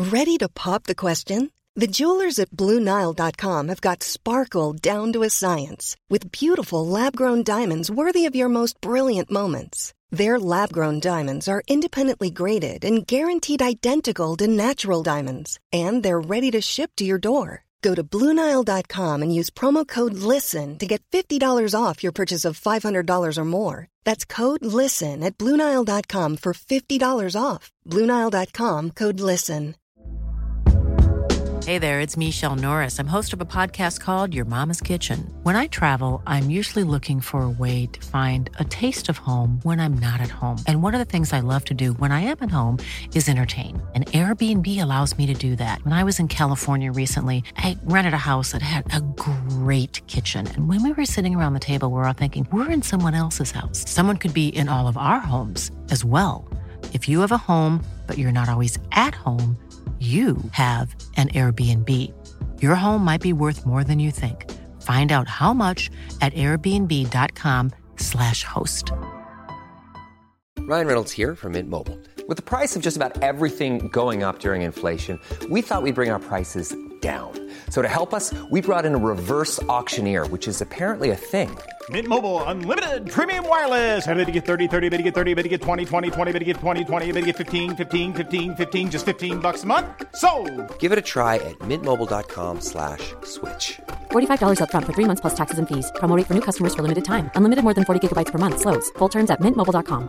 Ready to pop the question? The jewelers at BlueNile.com have got sparkle down to a science with beautiful lab-grown diamonds worthy of your most brilliant moments. Their lab-grown diamonds are independently graded and guaranteed identical to natural diamonds, and they're ready to ship to your door. Go to BlueNile.com and use promo code LISTEN to get $50 off your purchase of $500 or more. That's code LISTEN at BlueNile.com for $50 off. BlueNile.com, code LISTEN. Hey there, it's Michelle Norris. I'm host of a podcast called Your Mama's Kitchen. When I travel, I'm usually looking for a way to find a taste of home when I'm not at home. And one of the things I love to do when I am at home is entertain. And Airbnb allows me to do that. When I was in California recently, I rented a house that had a great kitchen. And when we were sitting around the table, we were all thinking, we're in someone else's house. Someone could be in all of our homes as well. If you have a home, but you're not always at home, you have an Airbnb. Your home might be worth more than you think. Find out how much at airbnb.com/host. Ryan Reynolds here from Mint Mobile. With the price of just about everything going up during inflation, we thought we'd bring our prices down. So to help us, we brought in a reverse auctioneer, which is apparently a thing. Mint Mobile Unlimited Premium Wireless. How to get 30, 30, bit to get 30, bit to get 20, 20, 20, bit to get 20, 20, bit to get 15, 15, 15, 15, just $15 a month? Sold! Give it a try at mintmobile.com/switch. $45 up front for 3 months plus taxes and fees. Promo rate for new customers for limited time. Unlimited more than 40 gigabytes per month. Slows full terms at mintmobile.com.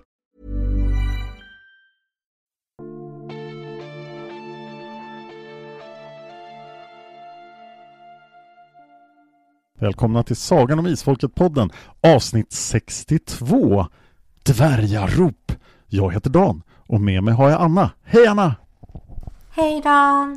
Välkomna till Sagan om Isfolket-podden, avsnitt 62, Dvärgarop. Jag heter Dan och med mig har jag Anna. Hej Anna! Hej Dan.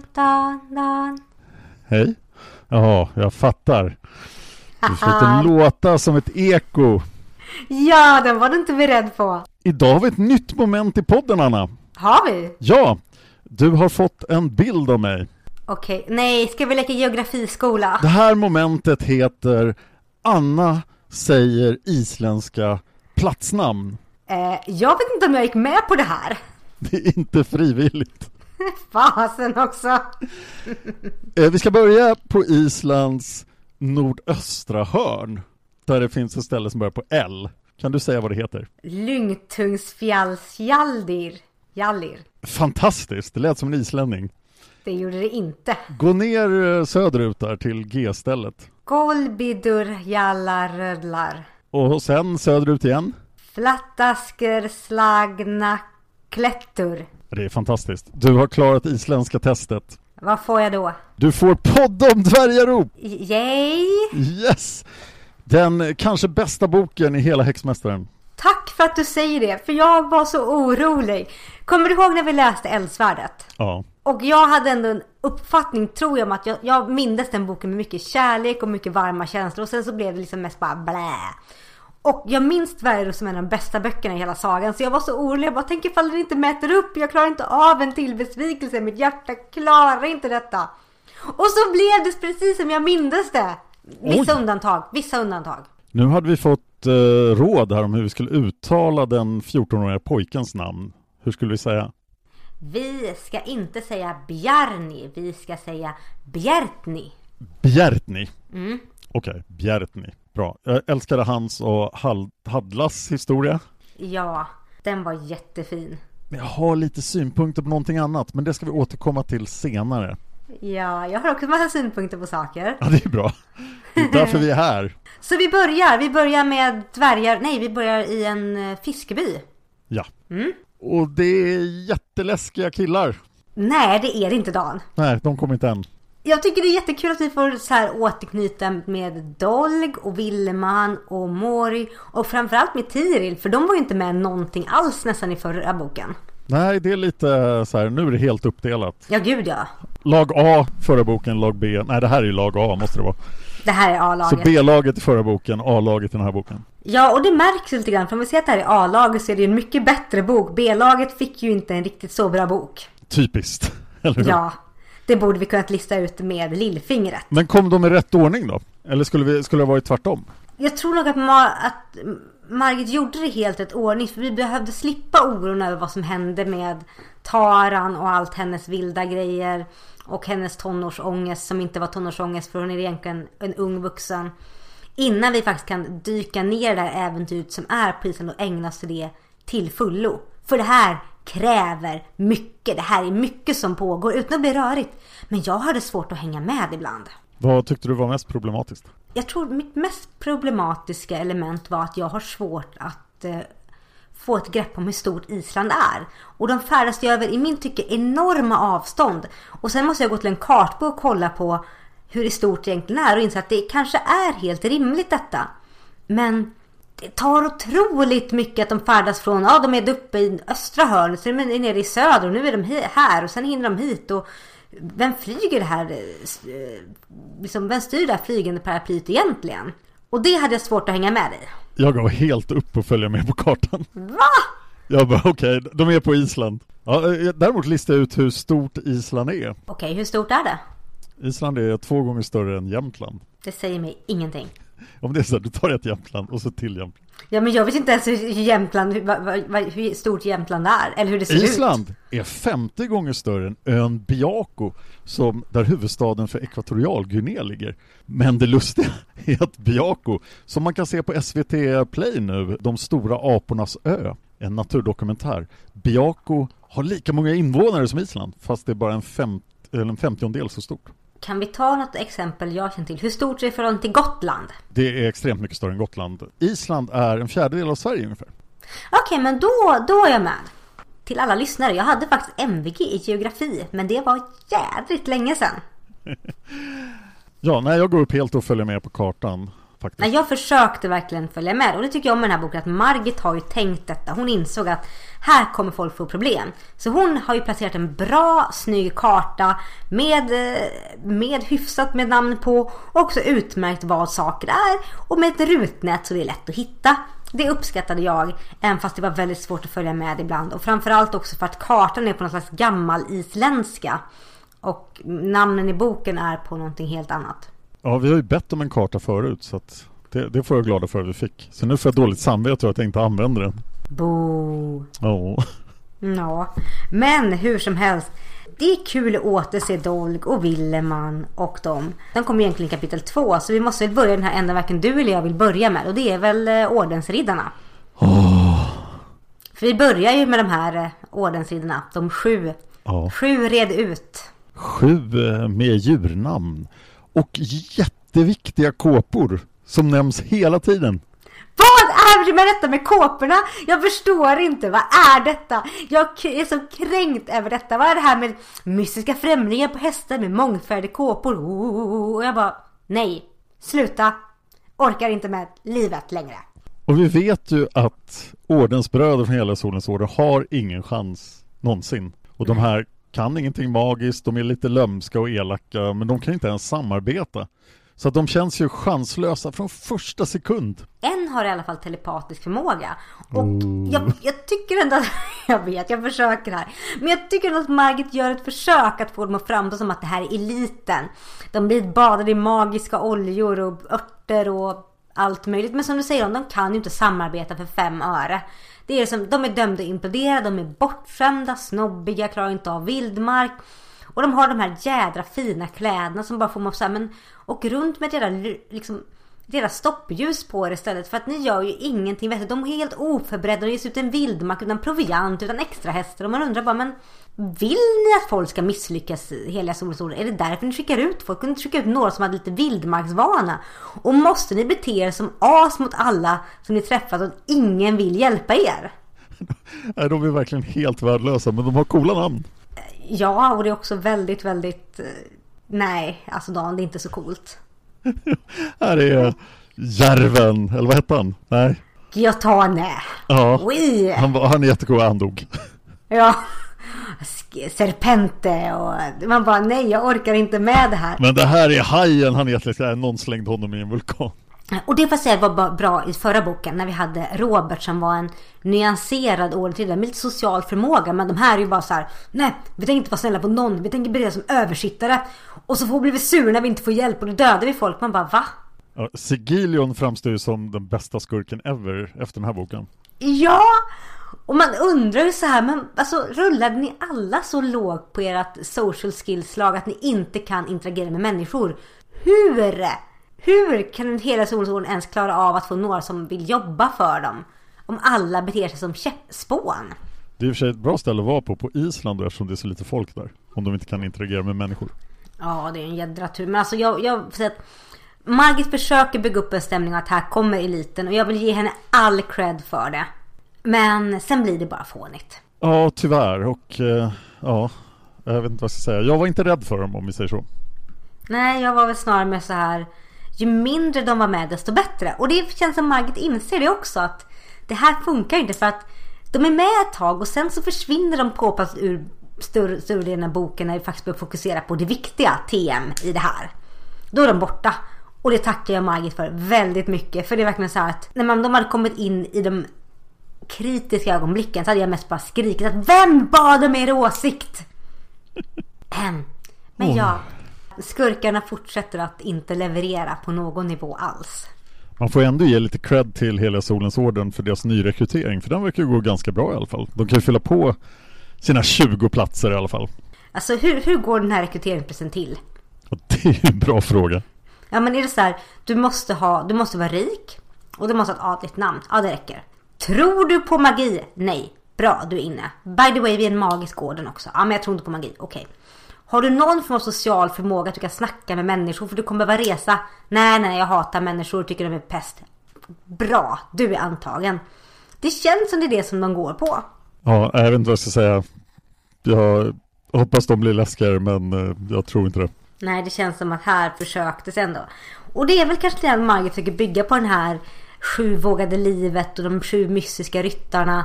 Hej. Ja, jag fattar. Du försökte låta som ett eko. Ja, den var du inte beredd på. Idag har vi ett nytt moment i podden, Anna. Har vi? Ja, du har fått en bild av mig. Okej, nej, ska vi leka geografiskola? Det här momentet heter Anna säger isländska platsnamn. Jag vet inte om jag gick med på det här. Det är inte frivilligt. Fasen också. Vi ska börja på Islands nordöstra hörn, där det finns ett ställe som börjar på L. Kan du säga vad det heter? Lyngtungsfjallsjallir. Fantastiskt, det lät som en islänning. Det gjorde det inte. Gå ner söderut där till G-stället. Golbidurjallarödlar. Och sen söderut igen. Flattasker slagna klättur. Det är fantastiskt. Du har klarat isländska testet. Vad får jag då? Du får podd om dvärgarop. Yay! Yes! Den kanske bästa boken i hela Häxmästaren. Tack för att du säger det, för jag var så orolig. Kommer du ihåg när vi läste Eldsvärdet? Ja. Och jag hade ändå en uppfattning, tror jag, om att jag mindes den boken med mycket kärlek och mycket varma känslor. Och sen så blev det liksom mest bara blä. Och jag minns Dvärgarop som en av de bästa böckerna i hela sagan. Så jag var så orolig, jag bara tänker ifall det inte mäter upp. Jag klarar inte av en till besvikelse, mitt hjärta klarar inte detta. Och så blev det precis som jag mindes det. Vissa undantag. Nu hade vi fått råd här om hur vi skulle uttala den 14-åriga pojkens namn. Hur skulle vi säga? Vi ska inte säga Bjarni, vi ska säga Bjärtni. Bjärtni? Okej, Bjärtni. Bra. Jag älskade hans och Hadlas historia. Ja, den var jättefin. Men jag har lite synpunkter på någonting annat, men det ska vi återkomma till senare. Ja, jag har också massa synpunkter på saker. Ja, det är bra. Det är därför vi är här. Så vi börjar med dvärgar. Nej, vi börjar i en fiskeby. Ja. Och det är jätteläskiga killar. Nej, det är det inte, Dan. Nej, de kommer inte än. Jag tycker det är jättekul att vi får så här återknyta med Dolg och Villeman och Mori och framförallt med Tiril, för de var ju inte med någonting alls nästan i förra boken. Nej, det är lite så här, nu är det helt uppdelat. Ja, gud ja. Lag A förra boken, lag B. Nej, det här är ju lag A, måste det vara. Det här är A-laget. Så B-laget i förra boken, A-laget i den här boken. Ja, och det märks lite grann. För om vi ser att det här är A-laget så är det en mycket bättre bok. B-laget fick ju inte en riktigt så bra bok. Typiskt, eller hur? Ja, det borde vi kunnat lista ut med lillfingret. Men kom de i rätt ordning då? Eller skulle det ha varit tvärtom? Jag tror nog att Margit gjorde det helt rätt ordning. För vi behövde slippa oron över vad som hände med Taran och allt hennes vilda grejer. Och hennes tonårsångest som inte var tonårsångest för hon är egentligen en ung vuxen. Innan vi faktiskt kan dyka ner det här äventyret som är på Island och ägna oss till det till fullo. För det här kräver mycket. Det här är mycket som pågår utan att bli rörigt. Men jag hade svårt att hänga med ibland. Vad tyckte du var mest problematiskt? Jag tror mitt mest problematiska element var att jag har svårt att få ett grepp om hur stort Island är. Och de färdas ju över i min tycke enorma avstånd. Och sen måste jag gå till en kartbok och kolla på hur stort det egentligen är och inse att det kanske är helt rimligt detta. Men det tar otroligt mycket att de färdas från, de är uppe i östra hörnet, så de är nere i söder och nu är de här och sen hinner de hit och vem flyger det här, liksom, vem styr det här flygande paraplyt egentligen? Och det hade jag svårt att hänga med i. Jag går helt upp och följer med på kartan. Va? Jag bara, okej, de är på Island. Ja, däremot listar jag ut hur stort Island är. Okej, hur stort är det? Island är 2 gånger större än Jämtland. Det säger mig ingenting. Om det är så, du tar ett Jämtland och så till Jämtland. Ja, men jag vet inte ens hur stort Jämtland är eller hur det ser ut. Island är 50 gånger större än ön Biako, där huvudstaden för Ekvatorialguinea ligger. Men det lustiga är att Biako, som man kan se på SVT Play nu, De stora apornas ö, en naturdokumentär. Biako har lika många invånare som Island, fast det är bara en 50-ondel så stort. Kan vi ta något exempel jag känner till? Hur stort är det förhållande till Gotland? Det är extremt mycket större än Gotland. Island är 1/4 av Sverige ungefär. Okej, men då är jag med. Till alla lyssnare, jag hade faktiskt MVG i geografi, men det var jädrigt länge sedan. Ja, nej, jag går upp helt och följer med på kartan. Faktiskt. Nej, jag försökte verkligen följa med. Och det tycker jag om med den här boken, att Margit har ju tänkt detta. Hon insåg att här kommer folk få problem. Så hon har ju placerat en bra, snygg karta med hyfsat med namn på. Och också utmärkt vad saker är. Och med ett rutnät så det är lätt att hitta. Det uppskattade jag, även fast det var väldigt svårt att följa med ibland. Och framförallt också för att kartan är på någon slags gammal isländska. Och namnen i boken är på någonting helt annat. Ja, vi har ju bett om en karta förut, så att det får jag glada för att vi fick. Så nu får jag dåligt samvete att jag inte använder den. Bo. Ja. Ja, men hur som helst. Det är kul att återse Dolg och Villeman och dem. De kommer egentligen i kapitel 2, så vi måste börja den här enda verken du eller jag vill börja med. Och det är väl ordensriddarna. För vi börjar ju med de här ordensriddarna, de 7. Ja. 7 red ut. 7 med djurnamn. Och jätteviktiga kåpor som nämns hela tiden. Vad är det med detta med kåporna? Jag förstår inte, vad är detta? Jag är så kränkt över detta. Vad är det här med mystiska främlingar på hästar med mångfärdiga kåpor? Och jag bara, nej, sluta. Orkar inte med livet längre. Och vi vet ju att ordensbröder från hela Solens order har ingen chans någonsin. Och de här kan ingenting magiskt, de är lite lömska och elaka, men de kan inte ens samarbeta. Så att de känns ju chanslösa från första sekund. En har i alla fall telepatisk förmåga. Och jag tycker ändå att, jag försöker här. Men jag tycker ändå att Margit gör ett försök att få dem att framstå som att det här är eliten. De blir badade i magiska oljor och örter och allt möjligt. Men som du säger, de kan ju inte samarbeta för 5 öre. Det är som, de är dömda att implodera, de är bortskämda, snobbiga, klarar inte av vildmark. Och de har de här jädra fina kläderna som bara får man säga, men och runt med deras stoppljus på er istället, för att ni gör ju ingenting vettigt. De är helt oförberedda och ger sig ut en vildmark utan proviant, utan extra hästar. Och man undrar bara, men vill ni att folk ska misslyckas hela solsolen? Är det därför ni skickar ut folk? Kunde ni skicka ut några som hade lite vildmarksvana? Och måste ni bete er som as mot alla som ni träffat och ingen vill hjälpa er? Nej, de är verkligen helt värdelösa, men de har coola namn. Ja, och det är också väldigt, väldigt... Nej, alltså Dan, det är inte så coolt. Här är Järven, eller vad heter han? Nej. Giotane. Ja, han är jättecool, han dog. Ja, Serpente och man bara, nej, jag orkar inte med det här. Men det här är hajen, han är någon slängde honom i en vulkan. Och det får jag säga var bra i förra boken när vi hade Robert som var en nyanserad ordentligt med lite social förmåga. Men de här är ju bara så här: nej, vi tänker inte vara snälla på någon, vi tänker bli som översittare. Och så får vi bli sur när vi inte får hjälp och då dödar vi folk. Man bara, va? Ja, Sigilion framstår ju som den bästa skurken ever efter den här boken. Ja, Och man undrar ju så här, men alltså rullade ni alla så lågt på ert social skills-lag att ni inte kan interagera med människor? Hur kan en hela solsolen ens klara av att få några som vill jobba för dem? Om alla beter sig som käppspån. Det är i och för sig ett bra ställe att vara på Island eftersom det är så lite folk där. Om de inte kan interagera med människor. Ja, det är en jädra tur. Men alltså jag säger att Margit försöker bygga upp en stämning att här kommer eliten. Och jag vill ge henne all cred för det. Men sen blir det bara fånigt. Ja, tyvärr. Och ja, jag vet inte vad jag ska säga. Jag var inte rädd för dem om vi säger så. Nej, jag var väl snarare med så här. Ju mindre de var med desto bättre. Och det känns som Margit inser det också. Att det här funkar inte för att de är med ett tag. Och sen så försvinner de påpassat ur större delen av boken. När vi faktiskt börjar fokusera på det viktiga TM i det här. Då är de borta. Och det tackar jag Margit för väldigt mycket. För det är verkligen så här att när de hade kommit in i de kritiska ögonblicken så hade jag mest bara skrikit att vem bad om er åsikt? Men ja, skurkarna fortsätter att inte leverera på någon nivå alls. Man får ändå ge lite cred till hela Solens orden för deras nyrekrytering. För den verkar ju gå ganska bra i alla fall. De kan ju fylla på sina 20 platser i alla fall. Alltså hur går den här rekryteringsprocessen till? Det är ju en bra fråga. Ja, men är det så här, du måste vara rik och du måste ha ett adligt namn. Ja, det räcker. Tror du på magi? Nej. Bra, du är inne. By the way, vi är en magisk orden också. Ja, men jag tror inte på magi. Okej. Har du någon form av social förmåga att du kan snacka med människor för du kommer behöva resa? Nej, jag hatar människor och tycker de är pest. Bra, du är antagen. Det känns som det är det som de går på. Ja, jag vet inte vad jag ska säga. Jag hoppas de blir läskigare, men jag tror inte det. Nej, det känns som att här försöktes ändå. Och det är väl kanske det att Margit försöker bygga på den här 7 vågade livet och de 7 mystiska ryttarna.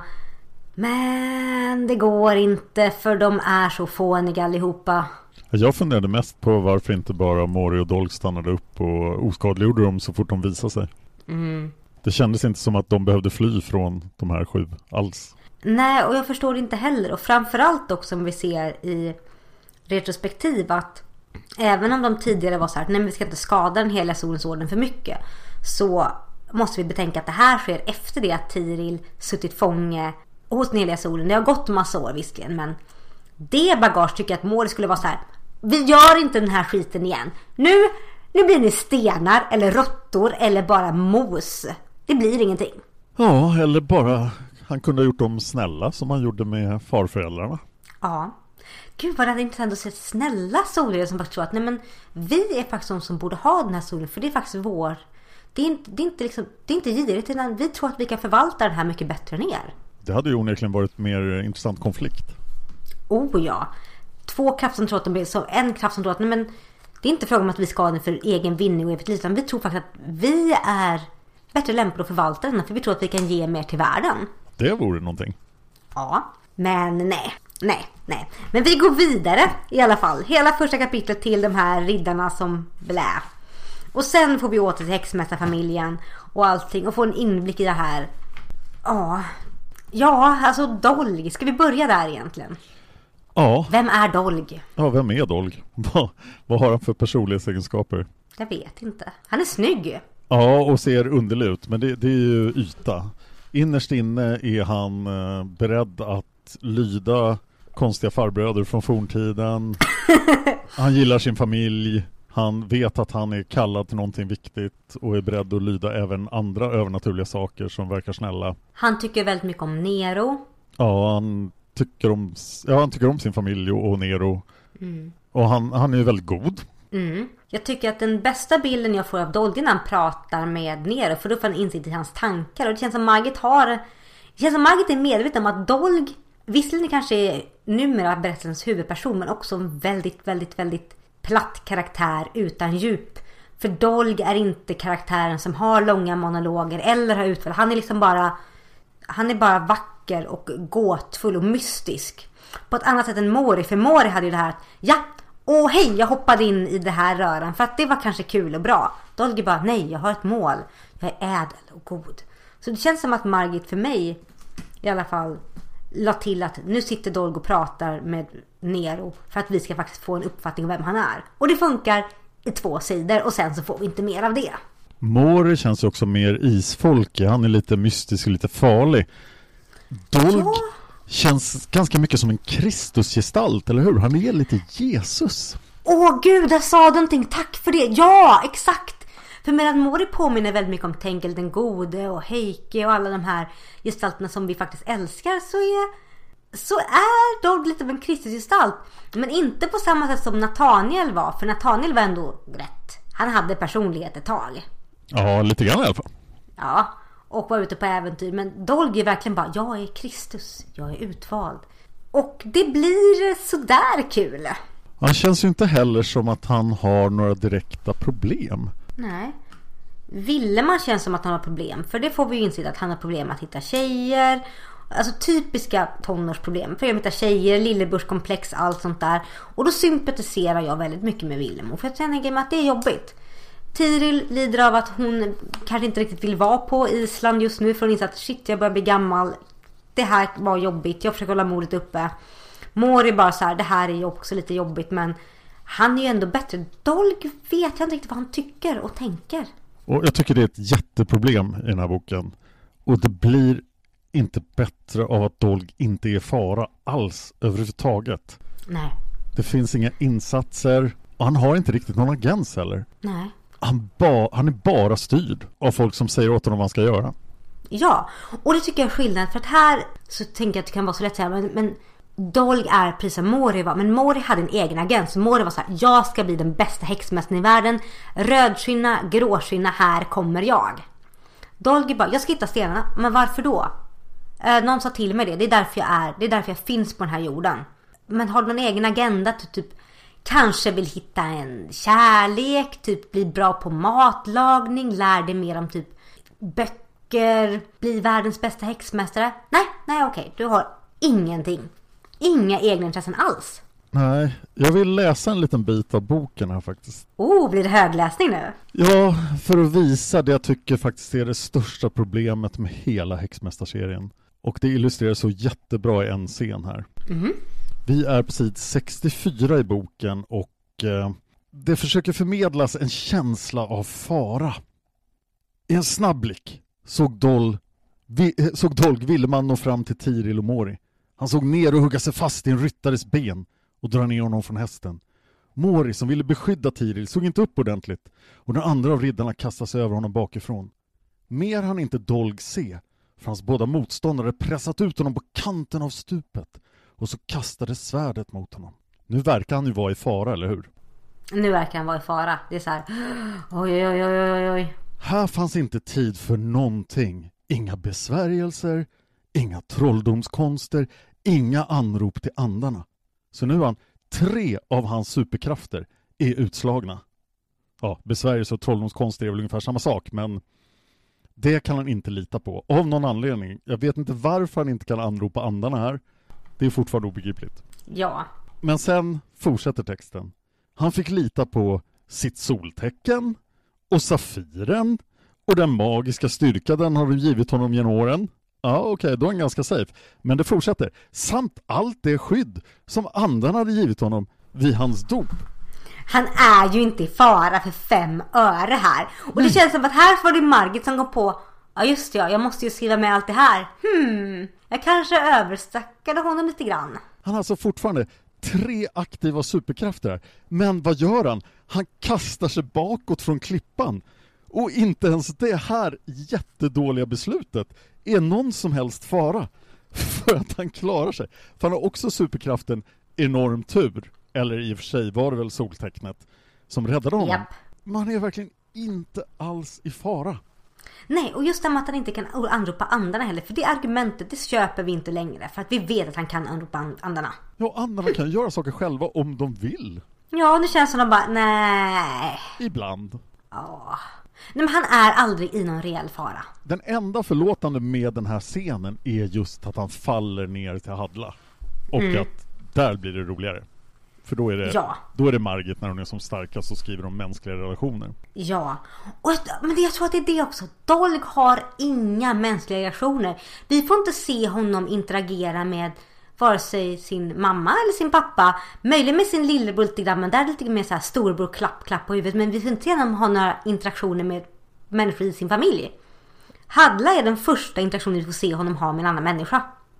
Men det går inte för de är så fåniga allihopa. Jag funderade mest på varför inte bara Mori och Dolg stannade upp och oskadliggjorde dem så fort de visade sig. Det kändes inte som att de behövde fly från de här 7 alls. Nej, och jag förstår det inte heller. Och framförallt också som vi ser i retrospektiv att även om de tidigare var så här, nej, vi ska inte skada den hela Solens orden för mycket, så måste vi betänka att det här sker efter det att Tiril suttit fånge hos den heliga solen. Det har gått massa år visserligen, men det bagage tycker jag att Mori skulle vara så här: vi gör inte den här skiten igen. Nu blir ni stenar eller råttor eller bara mos. Det blir ingenting. Ja, eller bara han kunde ha gjort dem snälla som han gjorde med farföräldrarna. Ja. Gud vad det är intressant att se snälla soler som faktiskt tror att nej, men vi är faktiskt de som borde ha den här solen, för det är faktiskt vår. Det är inte girigt, utan vi tror att vi kan förvalta den här mycket bättre än er. Det hade ju onekligen varit mer intressant konflikt. Oh ja. 2 krafter som tror att de blir så, en kraft som tror att nej, men det är inte frågan om att vi ska ha den för egen vinning och evigt liv, utan vi tror faktiskt att vi är bättre lämpade att förvalta den, för vi tror att vi kan ge mer till världen. Det vore någonting. Ja, men nej. Men vi går vidare i alla fall. Hela första kapitlet till de här riddarna som blä. Och sen får vi åter till häxmästarfamiljen och allting och få en inblick i det här. Ja, alltså Dolg. Ska vi börja där egentligen? Ja. Vem är Dolg? Ja, vem är Dolg? Vad har han för personlighetsegenskaper? Jag vet inte. Han är snygg. Ja, och ser underlig ut. Men det är ju yta. Innerst inne är han beredd att lyda konstiga farbröder från forntiden. Han gillar sin familj. Han vet att han är kallad till någonting viktigt och är beredd att lyda även andra övernaturliga saker som verkar snälla. Han tycker väldigt mycket om Nero. Ja, han tycker om sin familj och Nero. Och han är ju väldigt god. Jag tycker att den bästa bilden jag får av Dolg när han pratar med Nero, för då får han insikt i hans tankar. Och det känns som Margit är medveten om att Dolg visserligen kanske är numera berättelsens huvudperson, men också en väldigt, väldigt, väldigt platt karaktär utan djup. För Dolg är inte karaktären som har långa monologer eller har utfall. Han är liksom bara vacker och gåtfull och mystisk. På ett annat sätt än Mori. För Mori hade ju det här att hej, jag hoppade in i det här röran för att det var kanske kul och bra. Dolg är bara, nej, jag har ett mål. Jag är ädel och god. Så det känns som att Margit för mig i alla fall la till att nu sitter Dolg och pratar med Nero för att vi ska faktiskt få en uppfattning om vem han är. Och det funkar i 2 sidor och sen så får vi inte mer av det. Mori känns också mer isfolkig. Han är lite mystisk och lite farlig. Dolg känns ganska mycket som en Kristusgestalt, eller hur? Han är lite Jesus. Åh gud, där sa du någonting. Tack för det. Ja, exakt. För medan Mori påminner väldigt mycket om Tenkel den gode och Heike och alla de här gestalterna som vi faktiskt älskar, så är Dolg lite av en Kristusgestalt. Men inte på samma sätt som Nathaniel var. För Nathaniel var ändå rätt. Han hade personlighet ett tag. Ja, lite grann i alla fall. Ja, och var ute på äventyr. Men Dolg är verkligen bara, jag är Kristus, jag är utvald. Och det blir sådär kul. Han känns ju inte heller som att han har några direkta problem. Nej. Villeman känns som att han har problem. För det får vi ju inse att han har problem att hitta tjejer. Alltså typiska tonårsproblem. Problem att hitta tjejer, lillebrorskomplex, allt sånt där. Och då sympatiserar jag väldigt mycket med Villemo. För jag tänker mig att det är jobbigt. Tiril lider av att hon kanske inte riktigt vill vara på Island just nu. För hon inser att shit, jag börjar bli gammal. Det här var jobbigt, jag försöker hålla modet uppe. Mori bara så här, det här är ju också lite jobbigt. Men han är ju ändå bättre. Dolg vet jag inte riktigt vad han tycker och tänker. Och jag tycker det är ett jätteproblem i den här boken. Och det blir inte bättre av att Dolg inte är fara alls överhuvudtaget. Nej. Det finns inga insatser. Och han har inte riktigt någon agens heller. Nej. Han är bara styrd av folk som säger åt honom vad han ska göra. Ja, och det tycker jag är skillnad. För att här så tänker jag att det kan vara så lätt att säga, men Dolg är precis som Mori var. Men Mori hade en egen agent. Så Mori var så här, jag ska bli den bästa häxmästaren i världen. Rödskynna, gråskynna, här kommer jag. Dolg bara, jag ska hitta stenarna. Men varför då? Någon sa till mig det. Det är därför jag finns på den här jorden. Men har du någon egen agenda? Typ kanske vill hitta en kärlek. Typ bli bra på matlagning. Lär dig mer om typ böcker. Bli världens bästa häxmästare. Nej, okej. Du har ingenting. Inga egna intressen alls. Nej, jag vill läsa en liten bit av boken här faktiskt. Blir det högläsning nu? Ja, för att visa det jag tycker faktiskt är det största problemet med hela häxmästarserien. Och det illustreras så jättebra i en scen här. Mm. Vi är på sid 64 i boken och det försöker förmedlas en känsla av fara. I en snabb blick såg Dolg Villeman nå fram till Tiril och Mori. Han såg ner och hugga sig fast i en ryttares ben och dra ner honom från hästen. Mori, som ville beskydda Tiril, såg inte upp ordentligt och den andra av riddarna kastade sig över honom bakifrån. Mer hann inte Dolg se, för hans båda motståndare pressat ut honom på kanten av stupet och så kastade svärdet mot honom. Nu verkar han ju vara i fara, eller hur? Nu verkar han vara i fara. Det är så här, oj. Här fanns inte tid för någonting. Inga besvärjelser, inga trolldomskonster, inga anrop till andarna. Så nu har han 3 av hans superkrafter är utslagna. Ja, besvärjelser och trolldomskonster är väl ungefär samma sak, men det kan han inte lita på. Av någon anledning. Jag vet inte varför han inte kan anropa andarna här. Det är fortfarande obegripligt. Ja. Men sen fortsätter texten. Han fick lita på sitt soltecken och safiren och den magiska styrka den har givit honom genom åren. Ja, okej, då är han ganska safe. Men det fortsätter. Samt allt det skydd som andarna hade givit honom vid hans dop. Han är ju inte i fara för 5 öre här. Och det känns som att här var det Margit som går på. Ja just det, jag måste ju skriva med allt det här. Jag kanske överstackade honom lite grann. Han har alltså fortfarande 3 aktiva superkrafter. Men vad gör han? Han kastar sig bakåt från klippan. Och inte ens det här jättedåliga beslutet är någon som helst fara. För att han klarar sig. För han har också superkraften enorm tur. Eller i och för sig var det väl soltecknet som räddade honom. Japp. Man är verkligen inte alls i fara. Nej, och just det att han inte kan anropa andarna heller. För det argumentet, det köper vi inte längre. För att vi vet att han kan anropa andarna. Ja, andarna kan göra saker själva om de vill. Ja, det känns som de bara, nej. Ibland. Ja. Nej, men han är aldrig i någon reell fara. Den enda förlåtande med den här scenen är just att han faller ner till Hadla. Och att där blir det roligare. För då är det Margit när hon är som starkast och skriver om mänskliga relationer. Ja, men jag tror att det är det också. Dolg har inga mänskliga relationer. Vi får inte se honom interagera med vare sig sin mamma eller sin pappa. Möjligen med sin lillebror lite grann, men där är det lite mer så här storbror klapp på huvudet. Men vi får inte se honom ha några interaktioner med människor i sin familj. Hadla är den första interaktionen vi får se honom ha med en annan människa.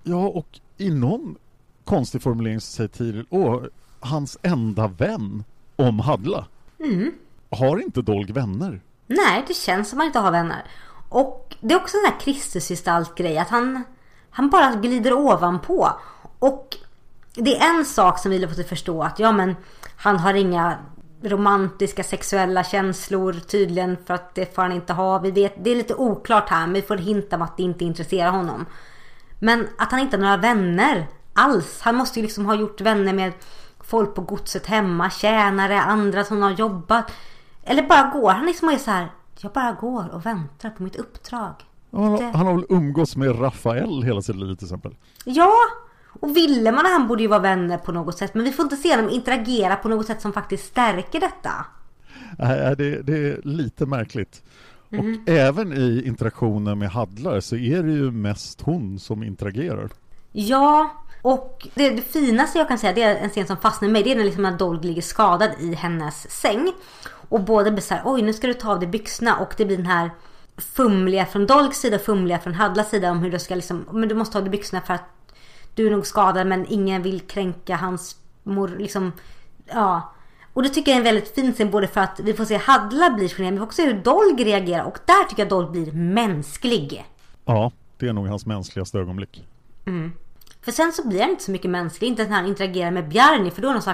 Ja, och i någon konstig formulering så säger Tiril, hans enda vän om Hadla. Har inte Dolg vänner? Nej, det känns som att han inte har vänner. Och det är också en här Kristusgestalt-grej, att han bara glider ovanpå. Och det är en sak som vi får förstå, att han har inga romantiska sexuella känslor tydligen, för att det får han inte ha. Vi vet, det är lite oklart här, men vi får hinta om att det inte intresserar honom. Men att han inte har några vänner alls. Han måste ju liksom ha gjort vänner med folk på godset hemma, tjänare, andra som har jobbat. Eller bara går. Han liksom är så här, jag bara går och väntar på mitt uppdrag. Han har väl umgås med Rafael hela sitt liv till exempel. Ja, och Villeman och han borde ju vara vänner på något sätt. Men vi får inte se dem interagera på något sätt som faktiskt stärker detta. Nej, det är lite märkligt. Och även i interaktionen med Hadlar så är det ju mest hon som interagerar. Ja, och det finaste jag kan säga, det är en scen som fastnar med mig. Det är liksom när Dolg ligger skadad i hennes säng. Och båda blir så här, oj nu ska du ta av dig byxorna. Och det blir den här fumliga från Dolgs sida, fumliga från Hadlas sida om hur du ska liksom, men du måste ta av dig byxorna för att du är nog skadad, men ingen vill kränka hans mor liksom, ja. Och det tycker jag är en väldigt fin scen, både för att vi får se Hadla blir generad, men också hur Dolg reagerar. Och där tycker jag Dolg blir mänsklig. Ja, det är nog hans mänskligaste ögonblick. För sen så blir han inte så mycket mänsklig. Inte när han interagerar med Bjarni, för då är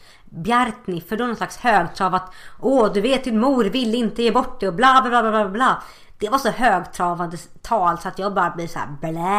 någon slags högtrav att du vet din mor vill inte ge bort det och bla bla bla bla bla. Det var så högtravande tal så att jag bara blir så här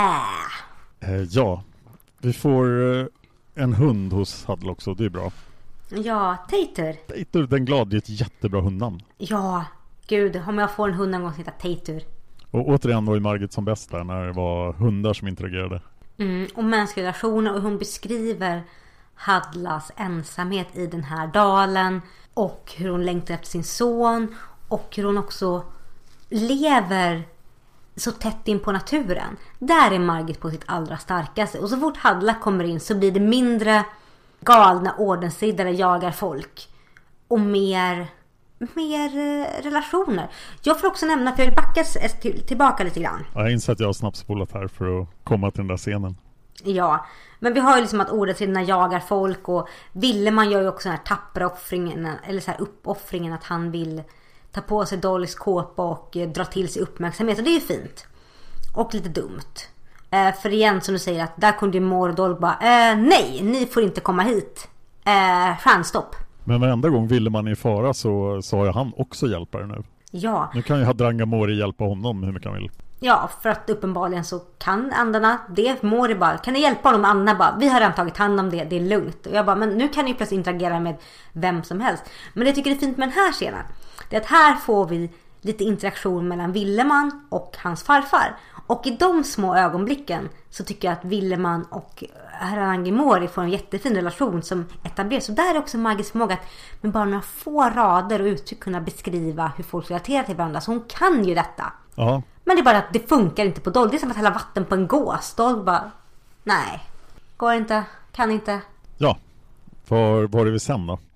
blä. Ja, vi får en hund hos Hadla också, det är bra. Ja, Tater, den glad, det är ett jättebra hundnamn. Ja, gud, om jag får en hund någon gång som heter Tater. Och återigen var ju Margit som bäst där när det var hundar som interagerade. Och mänskliga relationer, och hon beskriver Hadlas ensamhet i den här dalen och hur hon längtar efter sin son och hur hon också lever så tätt in på naturen. Där är Margit på sitt allra starkaste. Och så fort Hadla kommer in så blir det mindre galna ordensriddare jagar folk och mer relationer. Jag får också nämna, för jag vill backa tillbaka lite grann. Jag inser att jag har snabbspolat här för att komma till den där scenen. Ja, men vi har ju liksom att ordensriddarna jagar folk, och Villeman gör ju också den här tappra offringen, eller så här uppoffringen att han vill ta på sig Dolgs kåpa och dra till sig uppmärksamhet, och det är ju fint och lite dumt. För igen som du säger, att där kunde ju Mor och Dolg bara nej, ni får inte komma hit. Stjärnstopp. Men varenda gång Villeman är i fara så sa han också hjälpare nu. Ja. Nu kan ju Hadrangga Mori hjälpa honom hur mycket han vill. Ja, för att uppenbarligen så kan andarna det. Mori bara, kan ni hjälpa honom? Anna bara, vi har redan tagit hand om det, det är lugnt. Och jag bara, men nu kan ni plötsligt interagera med vem som helst. Men det jag tycker är fint med den här scenen, det är att här får vi lite interaktion mellan Villeman och hans farfar. Och i de små ögonblicken så tycker jag att Villeman och Hadrangga Mori får en jättefin relation som etableras. Så där är också Margits förmåga att med bara några få rader och uttryck kunna beskriva hur folk relaterar till varandra. Så hon kan ju detta. Ja. Men det är bara att det funkar inte på Dolg. Det är som att hälla vatten på en gås. Dolg bara, nej, går inte, kan inte. Ja, var är vi sen då?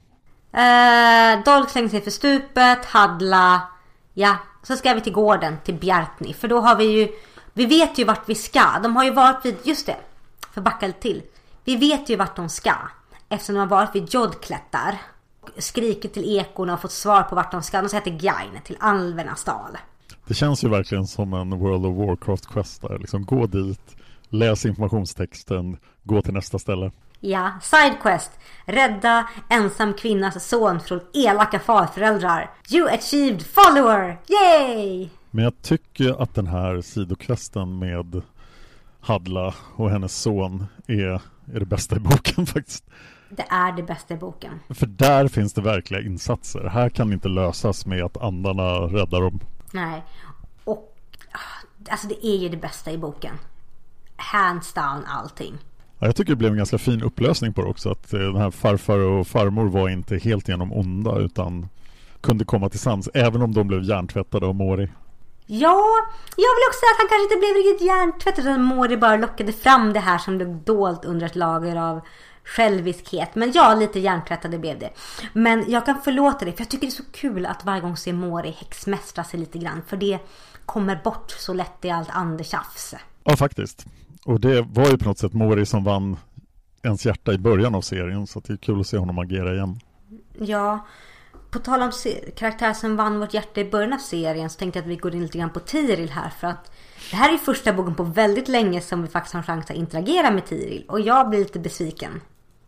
Dolg slänger sig för stupet, Hadla. Ja, så ska vi till gården, till Bjartni. För då har vi vet ju vart vi ska. De har ju varit vid, just det, för backa till. Vi vet ju vart de ska. Eftersom de har varit vid Jodklättar. Skrikit till ekorna och fått svar på vart de ska. De säger till Gain, till alvernas dal. Det känns ju verkligen som en World of Warcraft-quest där. Liksom, gå dit, läs informationstexten, gå till nästa ställe. Ja, sidequest. Rädda ensam kvinnas son från elaka farföräldrar. You achieved follower! Yay! Men jag tycker att den här sidokvesten med Hadla och hennes son är det bästa i boken faktiskt. Det är det bästa i boken. För där finns det verkliga insatser. Här kan det inte lösas med att andarna räddar dem. Nej, och alltså det är ju det bästa i boken. Hands down allting. Ja, jag tycker det blev en ganska fin upplösning på det också. Att den här farfar och farmor var inte helt genom onda utan kunde komma till sans. Även om de blev hjärntvättade av Mori. Ja, jag vill också säga att han kanske inte blev riktigt hjärntvättad. Utan Mori bara lockade fram det här som blev dolt under ett lager av själviskhet. Men ja, lite hjärntvättade blev det. Men jag kan förlåta det, för jag tycker det är så kul att varje gång se Mori häxmästra sig lite grann. För det kommer bort så lätt i allt andetjafs. Ja, faktiskt. Och det var ju på något sätt Mori som vann ens hjärta i början av serien, så det är kul att se honom agera igen. Ja, på tal om karaktär som vann vårt hjärta i början av serien, så tänkte jag att vi går in lite grann på Tiril här, för att det här är första boken på väldigt länge som vi faktiskt har en chans att interagera med Tiril, och jag blir lite besviken.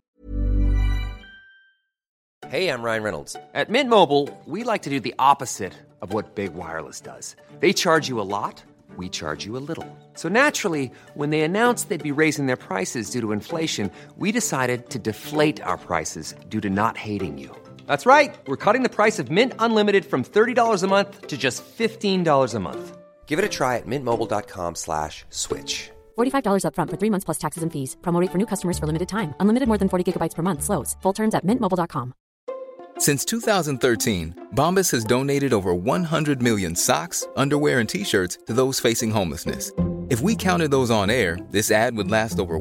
Hey, I'm Ryan Reynolds. At Mint Mobile, we like to do the opposite of what Big Wireless does. They charge you a lot, we charge you a little. So naturally, when they announced they'd be raising their prices due to inflation, we decided to deflate our prices due to not hating you. That's right. We're cutting the price of Mint Unlimited from $30 a month to just $15 a month. Give it a try at mintmobile.com/switch. $45 up front for 3 months plus taxes and fees. Promo rate for new customers for limited time. Unlimited more than 40 gigabytes per month. Slows full terms at mintmobile.com. Since 2013, Bombas has donated over 100 million socks, underwear, and T-shirts to those facing homelessness. If we counted those on air, this ad would last over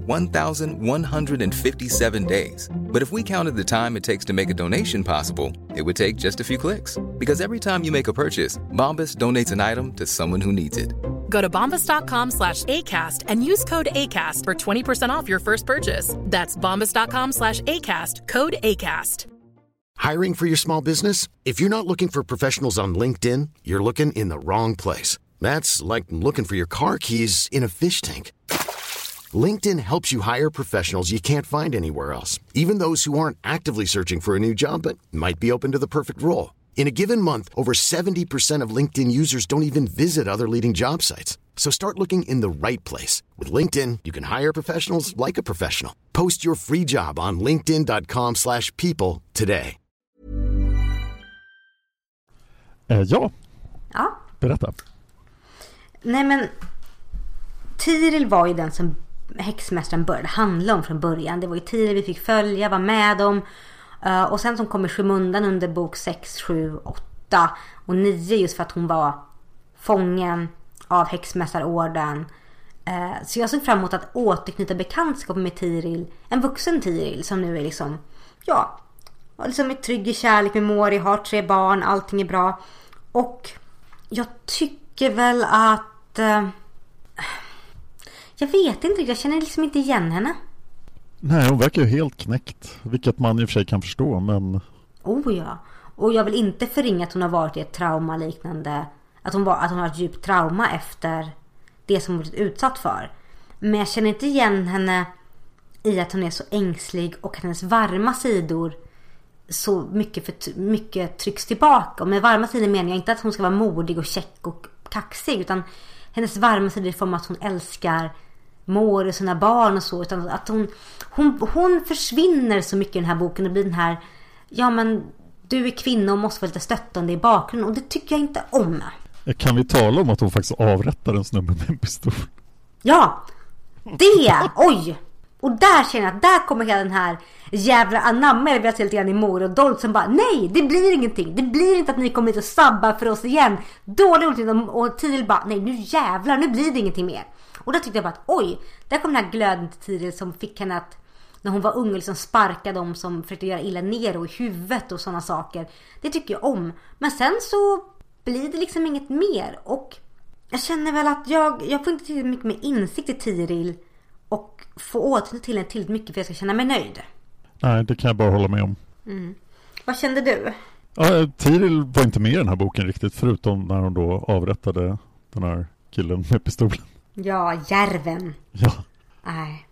1,157 days. But if we counted the time it takes to make a donation possible, it would take just a few clicks. Because every time you make a purchase, Bombas donates an item to someone who needs it. Go to bombas.com/ACAST and use code ACAST for 20% off your first purchase. That's bombas.com/ACAST, code ACAST. Hiring for your small business? If you're not looking for professionals on LinkedIn, you're looking in the wrong place. That's like looking for your car keys in a fish tank. LinkedIn helps you hire professionals you can't find anywhere else, even those who aren't actively searching for a new job but might be open to the perfect role. In a given month, over 70% of LinkedIn users don't even visit other leading job sites. So start looking in the right place. With LinkedIn, you can hire professionals like a professional. Post your free job on linkedin.com/people today. Ja, berätta. Nej, men Tiril var ju den som häxmästaren började handla om från början. Det var ju Tiril vi fick följa, var med om. Och sen som kom i skymundan under bok 6, 7, 8 och 9, just för att hon var fången av häxmästarorden. Så jag såg fram emot att återknyta bekantskap med Tiril, en vuxen Tiril som nu är liksom, ja, liksom är trygg i kärlek med Mori, har 3 barn, allting är bra. Och jag tycker väl att jag vet inte, jag känner liksom inte igen henne. Nej, hon verkar ju helt knäckt, vilket man i och för sig kan förstå, men... Oh ja, och jag vill inte förringa att hon har varit i ett trauma liknande, att hon har ett djupt trauma efter det som hon blivit utsatt för. Men jag känner inte igen henne i att hon är så ängslig och att hennes varma sidor så mycket trycks tillbaka. Och med varma sidor menar jag inte att hon ska vara modig och käck och kaxig, utan hennes varma sidor i form av att hon älskar Mor och sina barn och så, utan att hon försvinner så mycket i den här boken och blir den här, ja men du är kvinna och måste vara lite stöttande i bakgrunden, och det tycker jag inte om. Kan vi tala om att hon faktiskt avrättar en snubbe med en pistol? Ja, det, oj! Och där känner jag att där kommer hela den här jävla anamma, vi har sett lite grann i Mor och Dolt som bara, nej, det blir ingenting. Det blir inte att ni kommer hit och sabbar för oss igen. Dåligt, och Tiril bara, nej nu jävlar, nu blir det ingenting mer. Och då tyckte jag bara att oj, där kom den här glöden till Tiril som fick henne att, när hon var ung, liksom sparka dem som försökte göra illa ner och i huvudet och sådana saker. Det tycker jag om. Men sen så blir det liksom inget mer. Och jag känner väl att jag får inte tillräckligt mycket mer insikt i Tiril och få återknyta till henne tillräckligt mycket för att jag ska känna mig nöjd. Nej, det kan jag bara hålla med om. Vad kände du? Ja, Tiril var inte med i den här boken riktigt, förutom när hon då avrättade den här killen med pistolen. Ja, järven. Ja. Nej.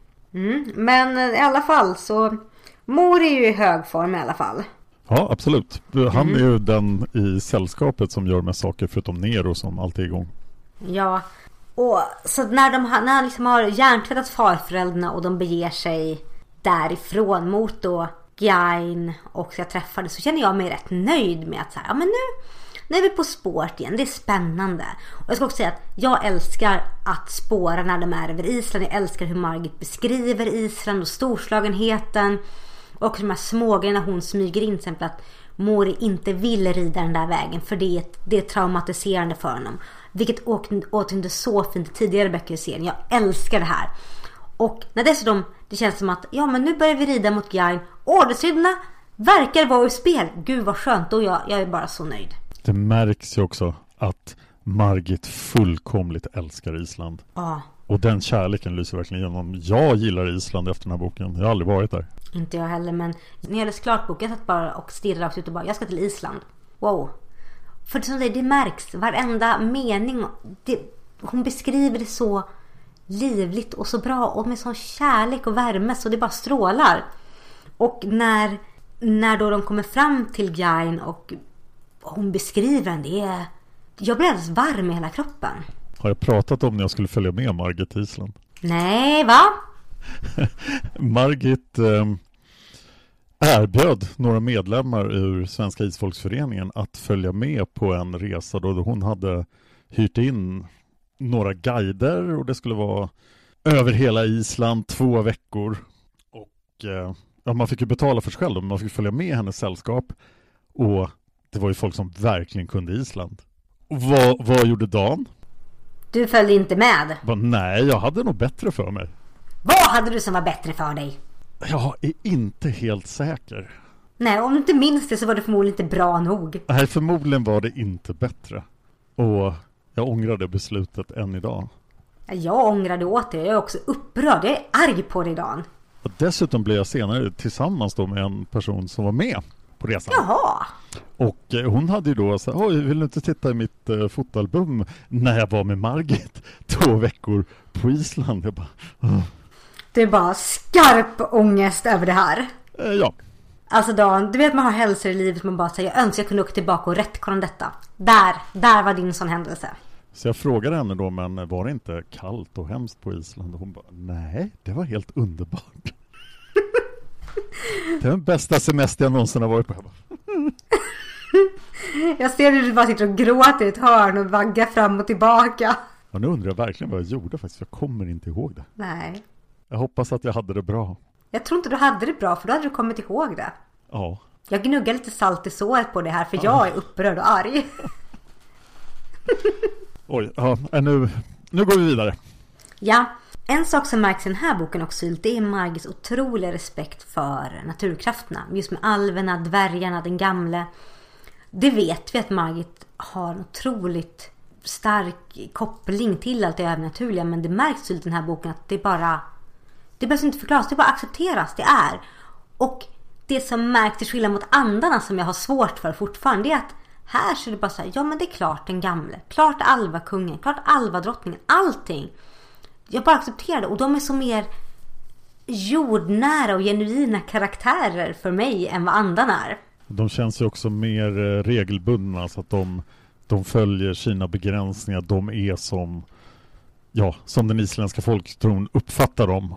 Men i alla fall så Mor är ju i hög form i alla fall. Ja, absolut. Han är ju den i sällskapet som gör med saker förutom Nero som alltid är igång. Ja, och så när han liksom har hjärntvättat farföräldrarna och de beger sig därifrån mot då Gjain och jag träffade, så känner jag mig rätt nöjd med att så här, ja men nu är vi på spåret igen, det är spännande. Och jag ska också säga att jag älskar att spåra när de är över Island. Jag älskar hur Margit beskriver Island och storslagenheten och de här smågrejerna hon smyger in, till exempel att Mori inte vill rida den där vägen för det är traumatiserande för honom, vilket återknyter så fint i tidigare böcker i serien. Jag älskar det här. Och när dessutom det känns som att ja men nu börjar vi rida mot Gjain, ordersidorna verkar vara i spel. Gud vad skönt, och jag är bara så nöjd. Det märks ju också att Margit fullkomligt älskar Island. Ja, Och den kärleken lyser verkligen igenom. Jag gillar Island efter den här boken. Jag har aldrig varit där. Inte jag heller, men när jag läste klart boken satt bara och stirrade rakt ut och bara, jag ska till Island. Wow. För som det märks, varenda mening, hon beskriver det så livligt och så bra och med sån kärlek och värme så det bara strålar. Och när då de kommer fram till Gjain och hon beskriver den, jag blir alldeles varm i hela kroppen. Har jag pratat om när jag skulle följa med Margit till Island? Nej, va? Margit erbjöd några medlemmar ur Svenska isfolksföreningen att följa med på en resa då hon hade hyrt in några guider och det skulle vara över hela Island 2 veckor. Och man fick ju betala för sig själv, men man fick följa med hennes sällskap och det var ju folk som verkligen kunde Island. Och vad gjorde Dan? Du följde inte med? Nej, jag hade nog bättre för mig. Vad hade du som var bättre för dig? Jag är inte helt säker. Nej, om du inte minns det så var det förmodligen inte bra nog. Nej, förmodligen var det inte bättre. Och jag ångrade beslutet än idag. Jag ångrade åt det. Jag är också upprörd. Jag är arg på det idag. Och dessutom blev jag senare tillsammans då med en person som var med på resan. Jaha. Och hon hade ju då sagt, vill du inte titta i mitt fotalbum när jag var med Margit 2 veckor på Island? Jag bara, Det är bara skarp ångest över det här. Ja. Alltså Dan, du vet man har hälsor i livet, man bara säger, jag önskar jag kunde åka tillbaka och rättkolla detta. Där var din sån händelse. Så jag frågade henne då, men var det inte kallt och hemskt på Island? Och hon bara, nej, det var helt underbart. Det är den bästa semester jag någonsin har varit på. Jag ser hur du bara sitter och gråter i ett hörn och vaggar fram och tillbaka. Ja, nu undrar jag verkligen vad jag gjorde faktiskt. Jag kommer inte ihåg det. Nej. Jag hoppas att jag hade det bra. Jag tror inte du hade det bra, för då hade du kommit ihåg det. Ja. Jag gnuggar lite salt i såret på det här, för jag är upprörd och arg. Oj, ja, nu går vi vidare. Ja, en sak som märks i den här boken också, det är Margits otroliga respekt för naturkrafterna. Just med alverna, dvärgarna, den gamle. Det vet vi att Margit har en otroligt stark koppling till allt det övernaturliga, men det märks i den här boken att det behövs inte förklaras, det bara accepteras, det är. Och det som märks till skillnad mot andarna som jag har svårt för fortfarande, det är att här så är det bara så här, ja men det är klart den gamle, klart alvakungen, klart alvadrottningen, allting. Jag bara accepterar det, och de är så mer jordnära och genuina karaktärer för mig än vad andarna är. De känns ju också mer regelbundna, så att de följer sina begränsningar. De är som den isländska folktron uppfattar dem.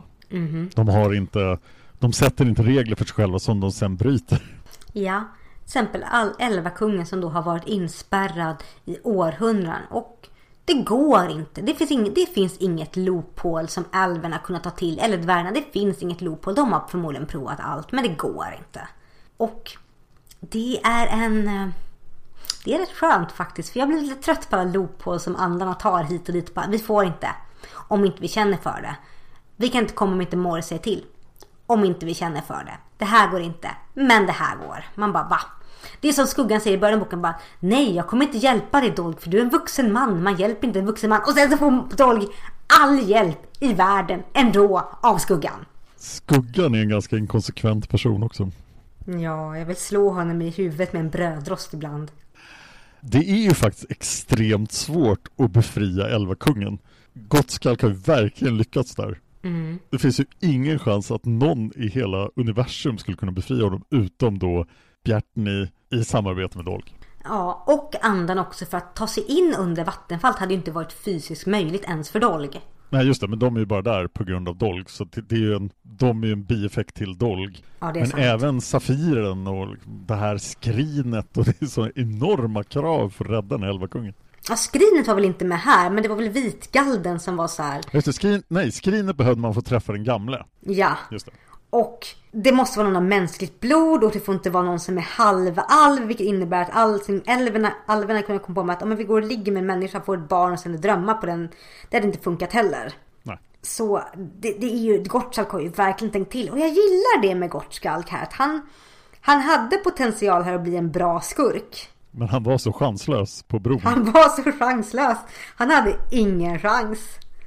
Mm-hmm. De sätter inte regler för sig själva som de sen bryter. Ja, till exempel Älvakungen som då har varit inspärrad i århundraden, och det går inte. Det finns inget loophole som älvarna kunnat ta till, eller dvärgarna. Det finns inget loophole. De har förmodligen provat allt, men det går inte. Och det är rätt skönt faktiskt, för jag blir lite trött på alla loophole som andarna tar hit och dit. Vi får inte, om inte vi känner för det. Vi kan inte komma om inte Mor säger till, om inte vi känner för det. Det här går inte, men det här går. Man bara, va? Det är som Skuggan säger i början av boken, bara, nej, jag kommer inte hjälpa dig Dolg, för du är en vuxen man. Man hjälper inte en vuxen man. Och sen så får Dolg all hjälp i världen ändå av Skuggan. Skuggan är en ganska inkonsekvent person också. Ja, jag vill slå honom i huvudet med en brödrost ibland. Det är ju faktiskt extremt svårt att befria Älvakungen. Gottskalk har ju verkligen lyckats där. Mm. Det finns ju ingen chans att någon i hela universum skulle kunna befria honom, utom då Bjärtni i samarbete med Dolg. Ja, och andan också, för att ta sig in under vattenfallet hade ju inte varit fysiskt möjligt ens för Dolg. Nej, just det, men de är ju bara där på grund av Dolg, så det är ju de är ju en bieffekt till Dolg. Ja, det är men sant. Även Safiren och det här skrinet, och det är så enorma krav för att rädda den Älvakungen. Ja, skrinet var väl inte med här, men det var väl vitgalden som var så här. Just det, skrinet behövde man få träffa den gamle. Ja. Just det. Och det måste vara någon av mänskligt blod, och det får inte vara någon som är halvalv, vilket innebär att alverna kunde komma på med att om vi går och ligger med en människa, får ett barn och sen drömma på den. Det hade inte funkat heller. Nej. Så det är ju, Gottskalk har ju verkligen tänkt till. Och jag gillar det med Gottskalk här, att han hade potential här att bli en bra skurk. Men han var så chanslös på bron. Han var så chanslös. Han hade ingen chans.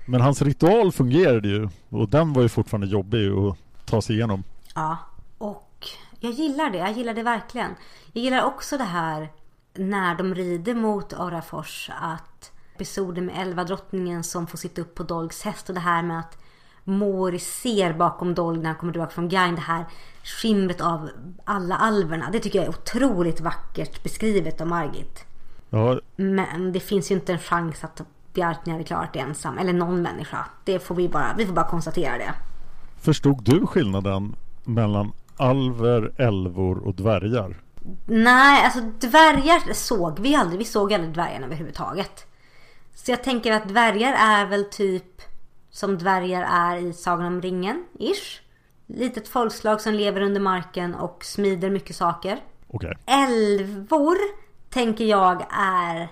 Men hans ritual fungerade ju. Och den var ju fortfarande jobbig att ta sig igenom. Ja, och jag gillar det. Jag gillar det verkligen. Jag gillar också det här när de rider mot Orrefors, att episoden med 11-drottningen som får sitta upp på Dolgs häst, och det här med att Mori ser bakom Dolg när han kommer tillbaka från Gain, det här skimret av alla alverna. Det tycker jag är otroligt vackert beskrivet av Margit. Ja. Men det finns ju inte en chans att Bjartny hade klarat det ensam, eller någon människa. Vi får bara konstatera det. Förstod du skillnaden mellan alver, älvor och dvärgar? Nej, alltså dvärgar såg vi aldrig. Vi såg aldrig dvärgarna överhuvudtaget. Så jag tänker att dvärgar är väl typ som dvärgar är i Sagan om ringen, ish. Litet folkslag som lever under marken och smider mycket saker. Okay. Älvor tänker jag är...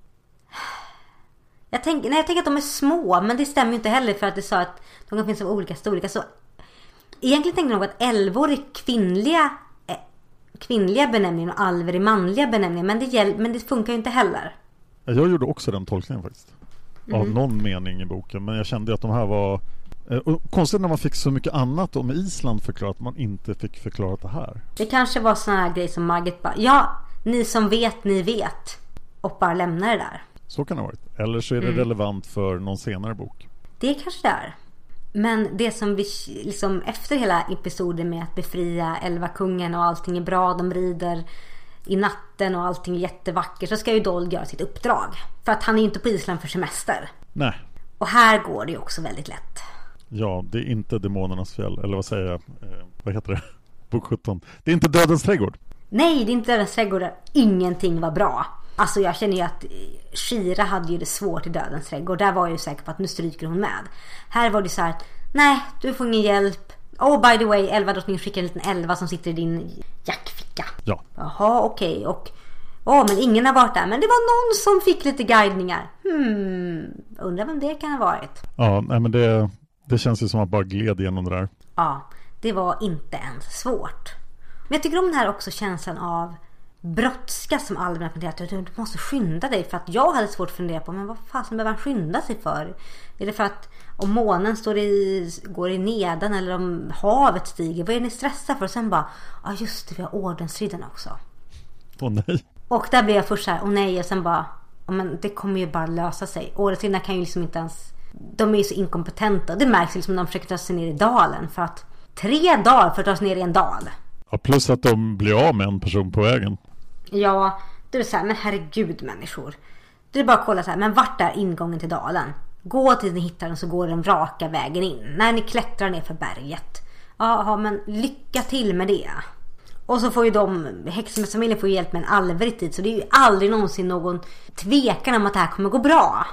Jag tänker att de är små, men det stämmer ju inte heller, för att det sa att de kan finnas av olika storlekar. Så egentligen tänker jag nog att älvor är kvinnliga benämningen och alver är manliga benämningen, men det funkar ju inte heller. Jag gjorde också den tolkningen faktiskt. Av någon mening i boken. Men jag kände att de här var... konstigt när man fick så mycket annat om Island förklarat att man inte fick förklarat det här. Det kanske var såna här grejer som Margit bara... Ja, ni som vet, ni vet. Och bara lämnar det där. Så kan det ha varit. Eller så är det relevant för någon senare bok. Det kanske det är. Men det som vi liksom efter hela episoden med att befria 11-kungen och allting är bra, de rider i natten och allting är jättevackert, så ska ju Dolg göra sitt uppdrag. För att han är inte på Island för semester. Nej. Och här går det ju också väldigt lätt. Ja, det är inte demonernas fjäll. Eller vad säger jag? Vad heter det? Bok 17. Det är inte Dödens trädgård. Nej, det är inte Dödens trädgård där ingenting var bra. Alltså jag känner ju att Shira hade ju det svårt i Dödens trädgård. Där var jag ju säker på att nu stryker hon med. Här var det så här att nej, du får ingen hjälp. Oh, by the way, 11-drottningen skickar en liten 11 som sitter i din jackficka. Ja. Jaha, okej. Och men ingen har varit där. Men det var någon som fick lite guidningar. Undrar vem det kan ha varit. Ja, nej, men det känns ju som att bara gled igenom det där. Ja, det var inte ens svårt. Men jag tycker om den här också känslan av brådska som Alvin har funderat. Du måste skynda dig, för att jag hade svårt att fundera på, men vad fasen behöver han skynda sig för? Är det för att om månen går i nedan, eller om havet stiger? Vad är ni stressade för? Och sen bara, just det, vi har ordensriddarna också. Nej. Och där blev jag först så här, nej, och sen bara, men det kommer ju bara lösa sig. Ordensriddarna kan ju liksom inte ens, de är ju så inkompetenta. Det märks liksom när de försöker ta sig ner i dalen, för att 3 dagar för att ta sig ner i en dal. Ja, plus att de blir av med en person på vägen. Ja, det är så här, men herregud människor. Det är bara att kolla så här, men vart är ingången till dalen? Gå till ni hittar den, så går den raka vägen in. När ni klättrar ner för berget. Ja, men lycka till med det. Och så får ju häxmästarfamiljen får ju hjälp med en alver i tid. Så det är ju aldrig någonsin någon tvekan om att det här kommer gå bra.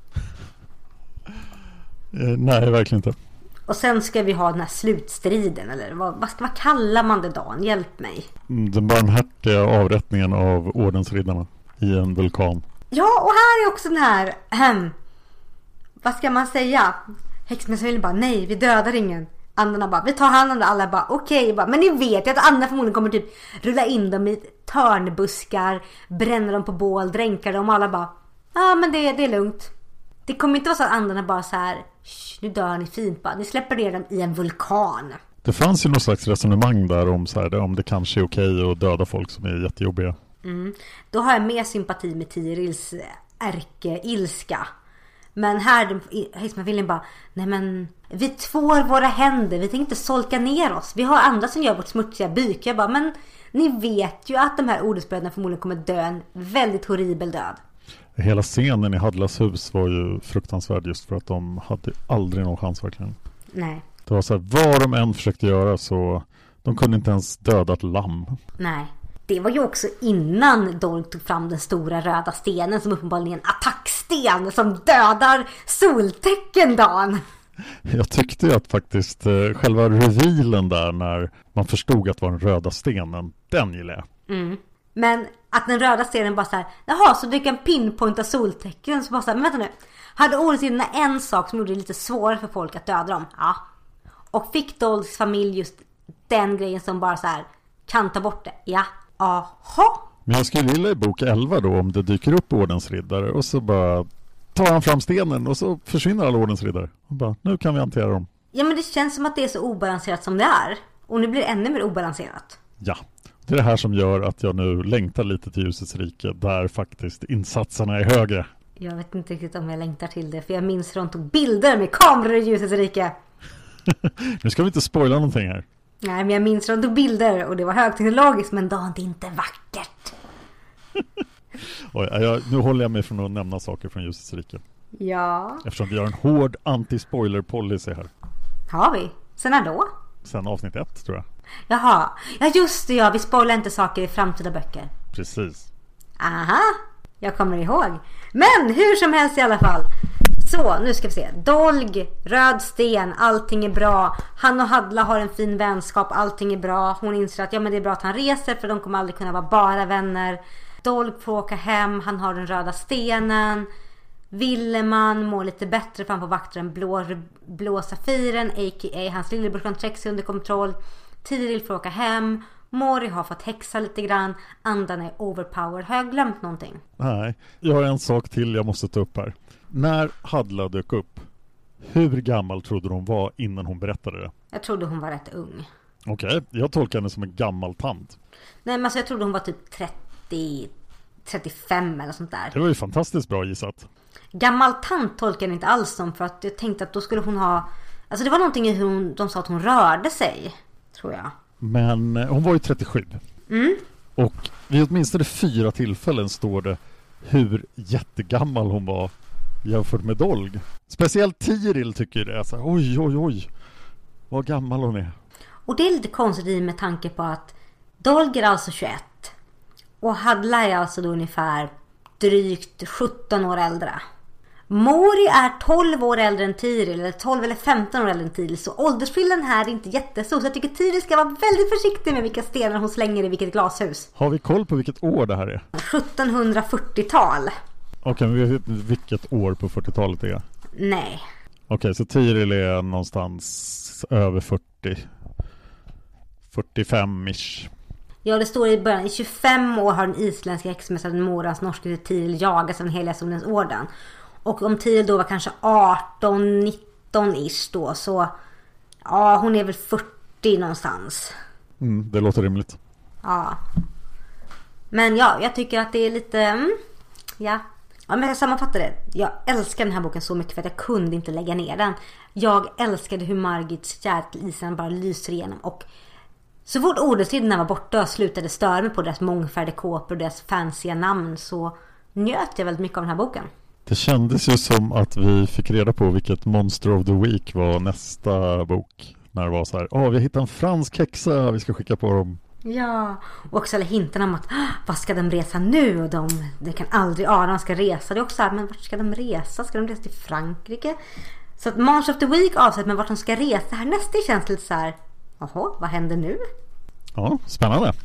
Nej, verkligen inte. Och sen ska vi ha den här slutstriden, eller vad kallar man det, Dan? Hjälp mig. Den barmhärtiga avrättningen av ordensriddarna i en vulkan. Ja, och här är också den här vad ska man säga? Häxmästarfamiljen bara, nej, vi dödar ingen. Andarna bara, vi tar hand om det. Alla bara, okej. Men ni vet ju att andra förmodligen kommer typ rulla in dem i törnbuskar, bränna dem på bål, dränka dem. Och alla bara, men det är lugnt. Det kommer inte vara så att andarna bara så här, nu dör ni fint, bara. Ni släpper ner dem i en vulkan. Det fanns ju någon slags resonemang där om, så här, om det kanske är okej att döda folk som är jättejobbiga. Då har jag mer sympati med Tirils ärkeilska. Men här, häxmästarfamiljen bara, nej men, vi tvår våra händer, vi tänkte inte solka ner oss. Vi har andra som gör vårt smutsiga byk. Jag bara, men ni vet ju att de här ordensbröderna förmodligen kommer dö en väldigt horribel död. Hela scenen i Hadlas hus var ju fruktansvärd, just för att de hade aldrig någon chans verkligen. Nej. Det var så här, vad de än försökte göra så de kunde inte ens döda ett lamm. Nej. Det var ju också innan Dolg tog fram den stora röda stenen som uppenbarligen är en attacksten som dödar soltecken, Dan. Jag tyckte ju att faktiskt själva revealen där, när man förstod att det var den röda stenen, den gillade jag. Men att den röda stenen bara så här, jaha, så du kan pinpointa soltecken, så bara så här, men vänta nu. Hade ordensriddarna en sak som gjorde det lite svårare för folk att döda dem? Ja. Och fick Dolgs familj just den grejen som bara så här kan ta bort det? Ja. Aha. Men jag skulle gilla i bok 11 då, om det dyker upp ordensriddare och så bara tar han fram stenen och så försvinner alla ordensriddare. Och bara, nu kan vi hantera dem. Ja, men det känns som att det är så obalanserat som det är. Och nu blir det ännu mer obalanserat. Ja, det är det här som gör att jag nu längtar lite till Ljusets rike, där faktiskt insatserna är högre. Jag vet inte riktigt om jag längtar till det, för jag minns hur de tog bilder med kameror i Ljusets rike. Nu ska vi inte spoila någonting här. Nej, men jag minns hur de tog bilder och det var högteknologiskt, men då är det inte vackert. Oj, nu håller jag mig från att nämna saker från Ljusets rike. Ja. Eftersom vi har en hård anti-spoiler-policy här. Har vi? Sen när då? Sen avsnitt 1, tror jag. Jaha, ja just det, ja. Vi spoilar inte saker i framtida böcker. Precis. Aha, jag kommer ihåg. Men hur som helst i alla fall. Så, nu ska vi se. Dolg, röd sten, allting är bra. Han och Hadla har en fin vänskap, allting är bra. Hon inser att ja, men det är bra att han reser, för de kommer aldrig kunna vara bara vänner. Dolg får åka hem, han har den röda stenen. Villeman mår lite bättre, för han får vakta den blå safiren, a.k.a. hans lillebror kan träcka sig under kontroll. Tiril får åka hem. Mori har fått häxa lite grann. Andan är overpowered. Har jag glömt någonting? Nej, jag har en sak till jag måste ta upp här. När Hadla dök upp, hur gammal trodde hon var innan hon berättade det? Jag trodde hon var rätt ung. Okej, jag tolkar henne som en gammal tant. Nej, men alltså jag trodde hon var typ 35 eller sånt där. Det var ju fantastiskt bra gissat. Gammal tant tolkar jag inte alls som, för att jag tänkte att då skulle hon ha... Alltså det var någonting i hur de sa att hon rörde sig, tror jag. Men hon var ju 37. Mm. Och vid åtminstone 4 tillfällen står det hur jättegammal hon var jämfört med Dolg. Speciellt Tiril tycker det är så här, oj, vad gammal hon är. Och det är lite konstigt i med tanke på att Dolg är alltså 21. Och Hadla är alltså då ungefär drygt 17 år äldre. Mori är 12 år äldre än Tiril, eller 12 eller 15 år äldre än Tiril. Så åldersskillnaden här är inte jättestor. Så jag tycker Tiril ska vara väldigt försiktig med vilka stenar hon slänger i vilket glashus. Har vi koll på vilket år det här är? 1740-tal. Okej, men vi vet inte vilket år på 40-talet det är. Nej. Okej, så Tiril är någonstans över 40. 45-ish. Ja, det står i början. I 25 år har den isländska häxmästaren Morans norske Tiril jagats av den heliga solens orden. Och om Tiril då var kanske 18-19-ish då, så ja, hon är väl 40 någonstans. Det låter rimligt. Ja. Men ja, jag tycker att det är lite... Ja, men jag sammanfattar det. Jag älskar den här boken så mycket för att jag kunde inte lägga ner den. Jag älskade hur Margits kärlek till isen bara lyser igenom. Och så fort ordensriddarna var borta och slutade störa mig på deras mångfärdiga kåpor och deras fancy namn, så njöt jag väldigt mycket av den här boken. Det kändes ju som att vi fick reda på vilket Monster of the Week var nästa bok. När det var så här, vi har hittat en fransk häxa, vi ska skicka på dem. Ja, och också alla hintarna om att vad ska de resa nu? Och de kan aldrig de ska resa. Det är också så här, men vart ska de resa? Ska de resa till Frankrike? Så att Monster of the Week avsett, men vart de ska resa här nästa känns lite så här, vad händer nu? Ja, spännande.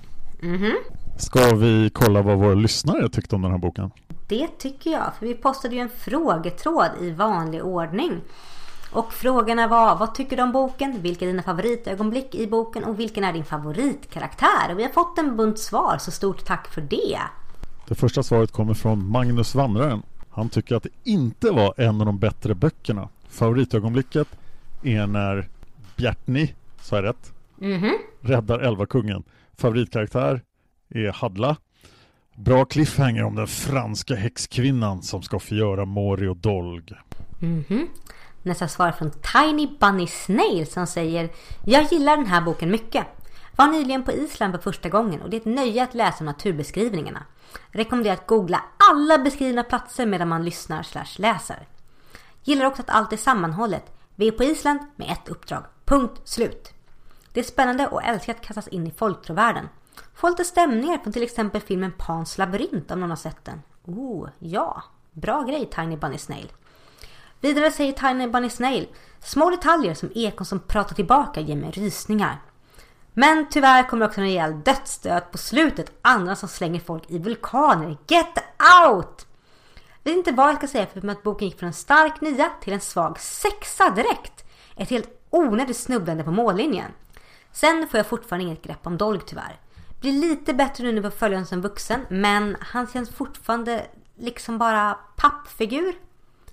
Ska vi kolla vad våra lyssnare tyckte om den här boken? Det tycker jag, för vi postade ju en frågetråd i vanlig ordning. Och frågorna var, vad tycker du om boken? Vilka är dina favoritögonblick i boken? Och vilken är din favoritkaraktär? Och vi har fått en bunt svar, så stort tack för det. Det första svaret kommer från Magnus Vandraren. Han tycker att det inte var en av de bättre böckerna. Favoritögonblicket är när Bjartni, så är rätt, räddar Elva-kungen. Favoritkaraktär är Hadla. Bra cliffhanger om den franska häxkvinnan som ska förgöra Mori och Dolg. Nästa svar från Tiny Bunny Snail som säger: jag gillar den här boken mycket. Var nyligen på Island för första gången och det är ett nöje att läsa naturbeskrivningarna. Rekommenderar att googla alla beskrivna platser medan man lyssnar/läser. Gillar också att allt är sammanhållet. Vi är på Island med ett uppdrag. Punkt slut. Det är spännande och älskar att kastas in i folktrovärlden. Få lite stämningar från till exempel filmen Pans labyrint om någon har sett den. Ja. Bra grej, Tiny Bunny Snail. Vidare säger Tiny Bunny Snail: små detaljer som ekon som pratar tillbaka ger mig rysningar. Men tyvärr kommer också en rejäl dödsstöt på slutet. Andra som slänger folk i vulkaner. Get out! Jag vet inte vad jag ska säga, för att boken gick från en stark 9 till en svag 6 direkt. Ett helt onödigt snubblande på mållinjen. Sen får jag fortfarande inget grepp om Dolg tyvärr. Blir lite bättre nu när vi följer honom som vuxen, men han känns fortfarande liksom bara pappfigur.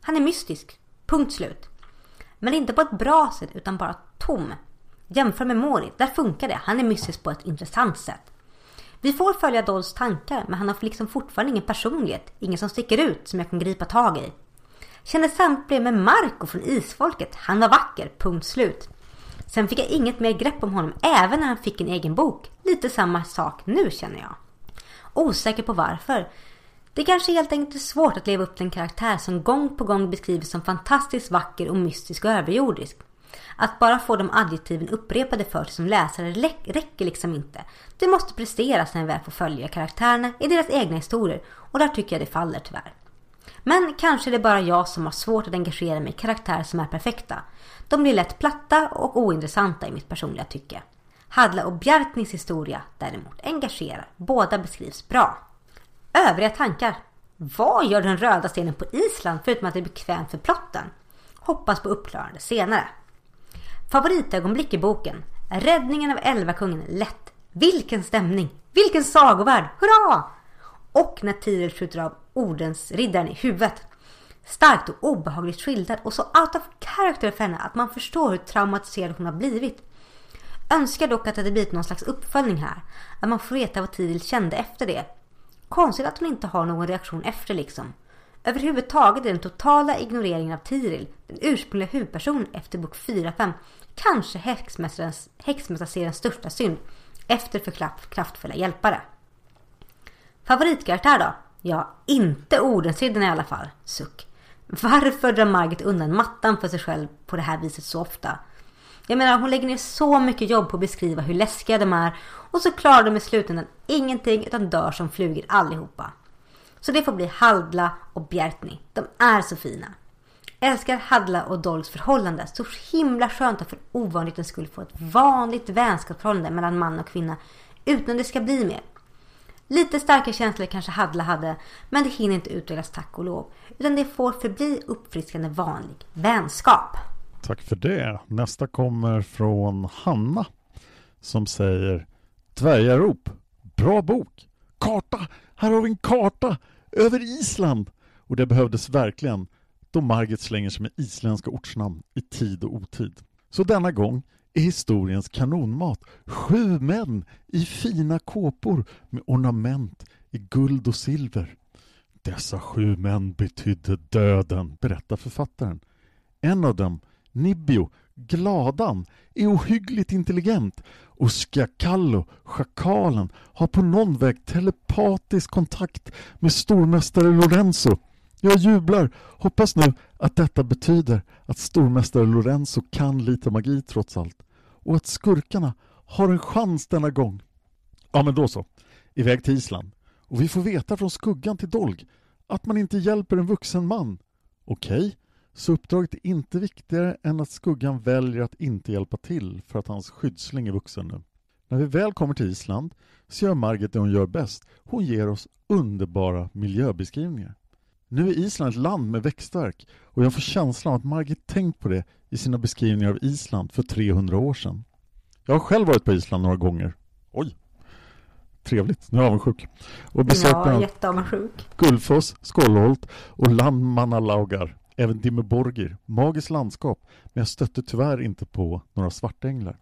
Han är mystisk. Punkt slut. Men inte på ett bra sätt utan bara tom. Jämför med Mori, där funkar det. Han är mystisk på ett intressant sätt. Vi får följa Dolls tankar, men han har liksom fortfarande ingen personlighet. Ingen som sticker ut som jag kan gripa tag i. Kände samtidigt med Marco från Isfolket. Han var vacker, punkt slut. Sen fick jag inget mer grepp om honom även när han fick en egen bok. Lite samma sak nu känner jag. Osäker på varför. Det kanske helt enkelt är svårt att leva upp till en karaktär som gång på gång beskrivs som fantastiskt vacker och mystisk och överjordisk. Att bara få de adjektiven upprepade för sig som läsare räcker liksom inte. Det måste presteras när vi väl får följa karaktärerna i deras egna historier, och där tycker jag det faller tyvärr. Men kanske det är bara jag som har svårt att engagera mig i karaktärer som är perfekta. De blir lätt platta och ointressanta i mitt personliga tycke. Hadla och Bjartnis historia däremot engagerar. Båda beskrivs bra. Övriga tankar. Vad gör den röda stenen på Island förutom att det är bekvämt för plotten? Hoppas på uppklarande senare. Favoritögonblick i boken. Räddningen av 11 kungen lätt. Vilken stämning! Vilken sagovärld! Hurra! Och när Tiril skjuter av Ordens riddaren i huvudet. Starkt och obehagligt skildrat och så out of character för henne att man förstår hur traumatiserad hon har blivit. Önskar dock att det blivit någon slags uppföljning här. Att man får veta vad Tiril kände efter det. Konstigt att hon inte har någon reaktion efter liksom. Överhuvudtaget är den totala ignoreringen av Tiril, den ursprungliga huvudpersonen efter bok 4-5, kanske häxmästarseriens största synd efter för kraftfulla hjälpare. Favoritkaraktär då? Ja, inte Ordensriddaren i alla fall. Suck. Varför drar Margit undan mattan för sig själv på det här viset så ofta? Jag menar, hon lägger ner så mycket jobb på att beskriva hur läskiga de är, och så klarar de i slutändan ingenting utan dör som flugor allihopa. Så det får bli Hadla och Bjartni. De är så fina. Älskar Hadla och Dolls förhållande. Så himla skönt att för ovanligheten skulle få ett vanligt vänskapsförhållande mellan man och kvinna utan det ska bli mer. Lite starka känslor kanske Hadla hade, men det hinner inte utvecklas tack och lov. Utan det får förbli uppfriskande vanlig vänskap. Tack för det. Nästa kommer från Hanna som säger: Dvärgarop, bra bok. Karta, här har vi en karta över Island. Och det behövdes verkligen då Margit slänger sig med isländska ortsnamn i tid och otid. Så denna gång är historiens kanonmat 7 män i fina kåpor med ornament i guld och silver. Dessa 7 män betydde döden, berättar författaren. En av dem, Nibbio, gladan, är ohyggligt intelligent, och Scakallo, schakalen, har på någon väg telepatisk kontakt med stormästare Lorenzo. Jag jublar, hoppas nu att detta betyder att stormästare Lorenzo kan lite magi trots allt, och att skurkarna har en chans denna gång. Ja, men då så. Iväg till Island. Och vi får veta från skuggan till Dolg att man inte hjälper en vuxen man. Okej. Så uppdraget är inte viktigare än att skuggan väljer att inte hjälpa till för att hans skyddsling är vuxen nu. När vi väl kommer till Island så gör Margit det hon gör bäst. Hon ger oss underbara miljöbeskrivningar. Nu är Island ett land med växtverk, och jag får känslan av att Margit tänkt på det i sina beskrivningar av Island för 300 år sedan. Jag har själv varit på Island några gånger. Oj, trevligt, nu är jag avundsjuk. Och besökt jätteavundsjuk. Gullfoss, Skålholt och Landmannalaugar. Även Dimmerborgir, magiskt landskap, men jag stötte tyvärr inte på några svartänglar.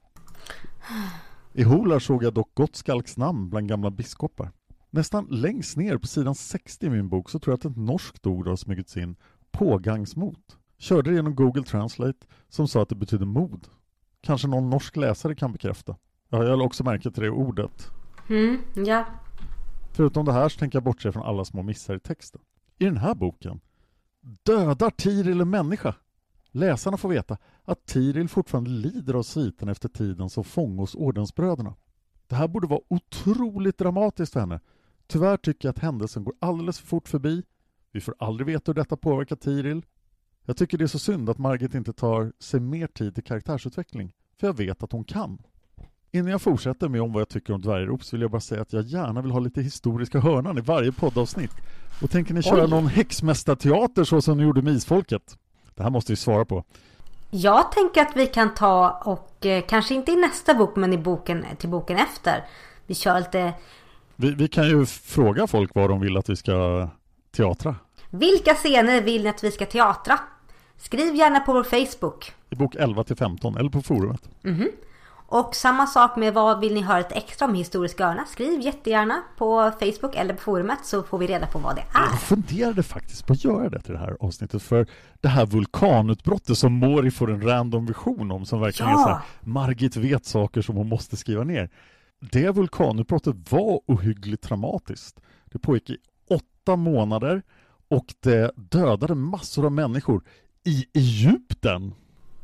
I Holar såg jag dock Gottskalks namn bland gamla biskopar. Nästan längst ner på sidan 60 i min bok så tror jag att ett norskt ord har smugits in, pågangsmot. Körde det genom Google Translate som sa att det betyder mod. Kanske någon norsk läsare kan bekräfta. Ja, jag har också märkt till det ordet. Ja. Förutom det här så tänker jag bortse från alla små missar i texten. I den här boken dödar Tiril en människa. Läsarna får veta att Tiril fortfarande lider av sviten efter tiden som fång hos ordensbröderna. Det här borde vara otroligt dramatiskt för henne. Tyvärr tycker jag att händelsen går alldeles för fort förbi. Vi får aldrig veta hur detta påverkar Tiril. Jag tycker det är så synd att Margit inte tar sig mer tid till karaktärsutveckling. För jag vet att hon kan. Innan jag fortsätter med om vad jag tycker om Dvärgarop så vill jag bara säga att jag gärna vill ha lite historiska hörnan i varje poddavsnitt. Och tänker ni köra någon häxmästarteater så som ni gjorde med Isfolket? Det här måste vi svara på. Jag tänker att vi kan ta och kanske inte i nästa bok men i boken efter. Vi kör lite... Vi kan ju fråga folk vad de vill att vi ska teatra. Vilka scener vill ni att vi ska teatra? Skriv gärna på vår Facebook. I bok 11-15 eller på forumet. Och samma sak med vad vill ni höra ett extra om Historiska Örnar? Skriv jättegärna på Facebook eller på forumet så får vi reda på vad det är. Jag funderade faktiskt på att göra det till det här avsnittet, för det här vulkanutbrottet som Mori får en random vision om, som verkligen är så här, Margit vet saker som hon måste skriva ner. Det vulkanutbrottet var ohyggligt traumatiskt. Det pågick i 8 månader och det dödade massor av människor i Egypten.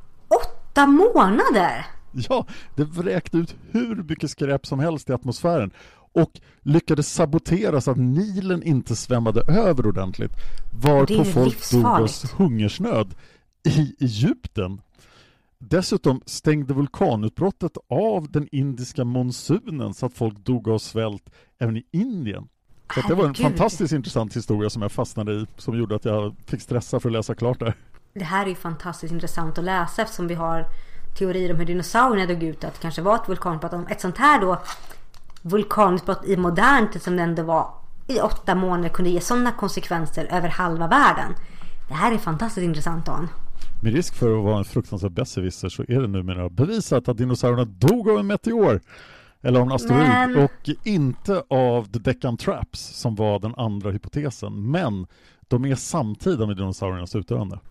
8 månader? Ja, det vräkte ut hur mycket skräp som helst i atmosfären och lyckades sabotera så att Nilen inte svämmade över ordentligt. Varpå folk dog av hungersnöd i Egypten. Dessutom stängde vulkanutbrottet av den indiska monsunen så att folk dog av svält även i Indien. Så det var en fantastiskt intressant historia som jag fastnade i, som gjorde att jag fick stressa för att läsa klart där. Det här är ju fantastiskt intressant att läsa eftersom vi har teorier om hur dinosaurierna dog ut, att det kanske var ett vulkanutbrott. Om ett sånt här då vulkanutbrott i modern tid som det ändå var i 8 månader kunde ge sådana konsekvenser över halva världen. Det här är fantastiskt intressant, Dan. Med risk för att vara en fruktansvärd besserwisser så är det numera bevisat att dinosaurierna dog av en meteor eller av en asteroid och inte av The Deccan Traps som var den andra hypotesen. Men de är samtida med dinosauriernas utdöende.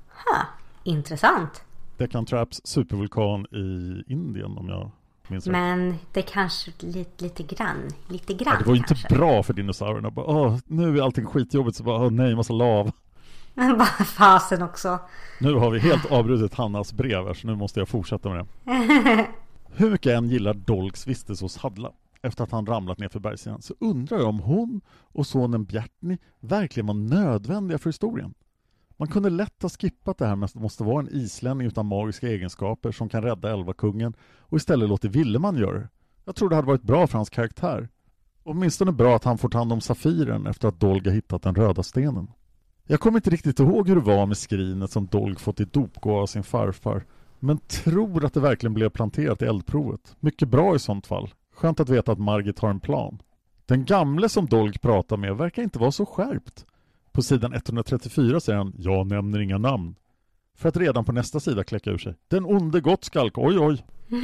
Intressant. Deccan Traps supervulkan i Indien om jag minns rätt. Men det kanske lite grann ja, det var ju inte bra för dinosaurierna. Bara, nu är allting skitjobbigt så bara, nej, massa lav. Men bara fasen också. Nu har vi helt avbrutit Hannas brev här, så nu måste jag fortsätta med det. Hur mycket än gillar Dolks vistelse hos Hadla efter att han ramlat ner för bergssidan, så undrar jag om hon och sonen Bjartni verkligen var nödvändiga för historien. Man kunde lätt ha skippat det här med att det måste vara en islänning utan magiska egenskaper som kan rädda Elvakungen och istället låter Villeman göra det. Jag tror det hade varit bra för hans karaktär. Åtminstone bra att han får ta hand om Safiren efter att Dolg har hittat den röda stenen. Jag kommer inte riktigt ihåg hur det var med skrinet som Dolg fått i dopgåva av sin farfar, men tror att det verkligen blev planterat i eldprovet. Mycket bra i sånt fall. Skönt att veta att Margit har en plan. Den gamle som Dolg pratar med verkar inte vara så skärpt. På sidan 134 säger han, jag nämner inga namn. För att redan på nästa sida kläcka ur sig. Den onde Gottskalk, oj oj.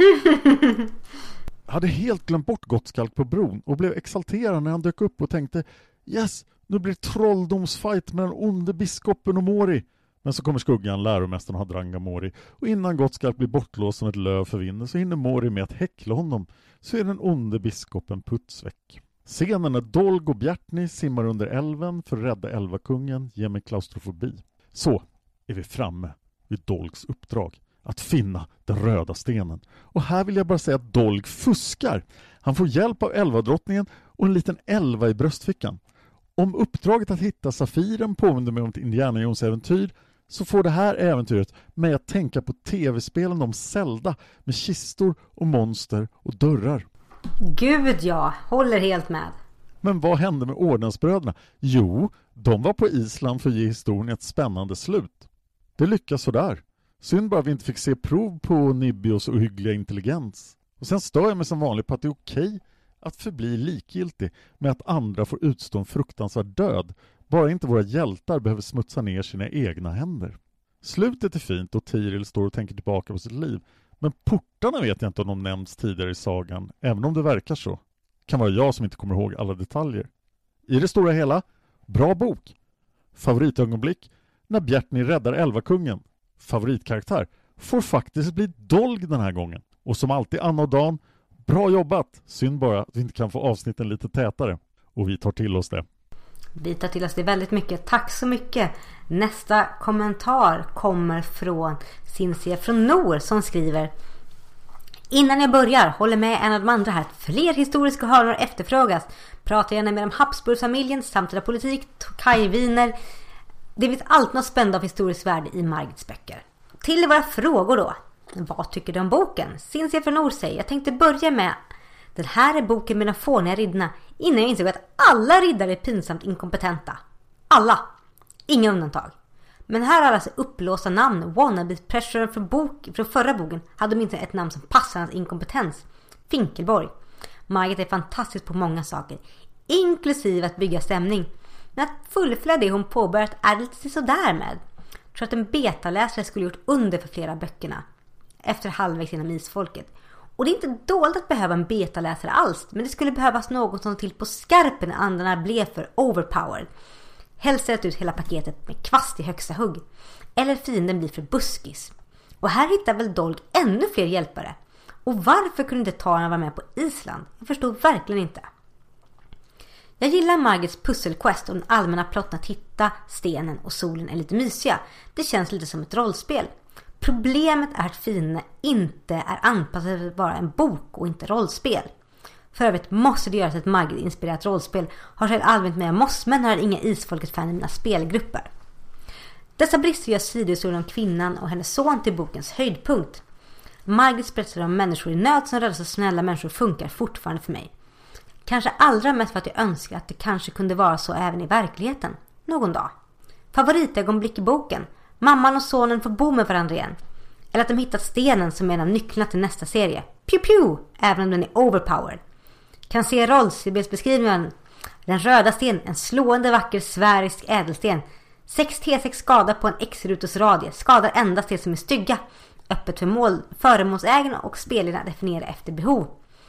Hade helt glömt bort Gottskalk på bron och blev exalterad när han dök upp och tänkte, yes, nu blir trolldomsfight mellan onde biskopen och Mori. Men så kommer skuggan, läromästaren och Hadrangga Mori. Och innan Gottskalk blir bortlåst som ett löv för vinden så hinner Mori med att häckla honom. Så är den onde biskopen putsväck. Scenen när Dolg och Bjartni simmar under älven för att rädda Elvakungen ger mig klaustrofobi. Så är vi framme vid Dolgs uppdrag. Att finna den röda stenen. Och här vill jag bara säga att Dolg fuskar. Han får hjälp av Elvadrottningen och en liten elva i bröstfickan. Om uppdraget att hitta Safiren påminner mig om ett Indiana Jones äventyr så får det här äventyret mig att tänka på tv-spelen om Zelda med kistor och monster och dörrar. Gud ja, håller helt med. Men vad hände med ordensbröderna? Jo, de var på Island för att ge historien ett spännande slut. Det lyckas sådär. Synd bara att vi inte fick se prov på Nibios och hyggliga intelligens. Och sen stör jag mig som vanligt på att det är okej att förbli likgiltig med att andra får utstå en fruktansvärd död. Bara inte våra hjältar behöver smutsa ner sina egna händer. Slutet är fint och Tiril står och tänker tillbaka på sitt liv. Men portarna vet jag inte om de nämns tidigare i sagan, även om det verkar så. Kan vara jag som inte kommer ihåg alla detaljer. I det stora hela, bra bok. Favoritögonblick, när Bjartni räddar Elvakungen. Favoritkaraktär, får faktiskt bli Dolg den här gången. Och som alltid Anna och Dan, bra jobbat. Synd bara att vi inte kan få avsnitten lite tätare. Och vi tar till oss det. Vi tar till oss det väldigt mycket. Tack så mycket. Nästa kommentar kommer från Cinzia från Nor som skriver: innan jag börjar, håller med en av de andra här att fler historiska hörnor efterfrågas. Pratar gärna med om Habsburgsfamiljen, samtida politik, kajviner. Det finns alltid något spännande av historiskt värde i Margits böcker. Till våra frågor då. Vad tycker du om boken? Cinzia från Nor säger: jag tänkte börja med den här är boken med de fåniga riddarna innan jag insåg att alla riddare är pinsamt inkompetenta. Alla. Inga undantag. Men här är alltså upplåsta namn. Wannabe-pressuren från förra boken hade minst ett namn som passar hans inkompetens. Finkelborg. Margit är fantastisk på många saker, inklusive att bygga stämning. Men att fullfölja det hon påbörjat är lite sådär med. Jag tror att en betaläsare skulle gjort under för flera böckerna. Efter halvvägs genom Isfolket. Och det är inte dåligt att behöva en betaläsare alls. Men det skulle behövas något som till på skarpen när andarna blev för overpowered. Helst rätt ut hela paketet med kvast i högsta hugg. Eller fienden blir för buskis. Och här hittar väl Dolg ännu fler hjälpare. Och varför kunde inte Taran vara med på Island? Jag förstod verkligen inte. Jag gillar Margits pusselquest och den allmänna plotten att hitta stenen och solen är lite mysiga. Det känns lite som ett rollspel. Problemet är att fienderna inte är anpassade för att vara en bok och inte rollspel. För övrigt måste det göras ett Margit-inspirerat rollspel. Har själv allmänt med mossmän har inga Isfolket-fan i mina spelgrupper. Dessa brister gör sidohistorien om kvinnan och hennes son till bokens höjdpunkt. Margits berättelser om människor i nöd som räddar så snälla människor funkar fortfarande för mig. Kanske allra mest för att jag önskar att det kanske kunde vara så även i verkligheten. Någon dag. Favoritögonblick i boken. Mamman och sonen får bo med varandra igen. Eller att de hittat stenen som är en av nycklarna till nästa serie. Pew pew! Även om den är overpowered. Kan se rollspelsbeskrivningen. Den röda sten, en slående vacker sfärisk ädelsten. 6 T6 skada på en X-rutus radie. Skadar endast det som är stygga. Öppet för föremålsägarna och spelarna definiera efter behov.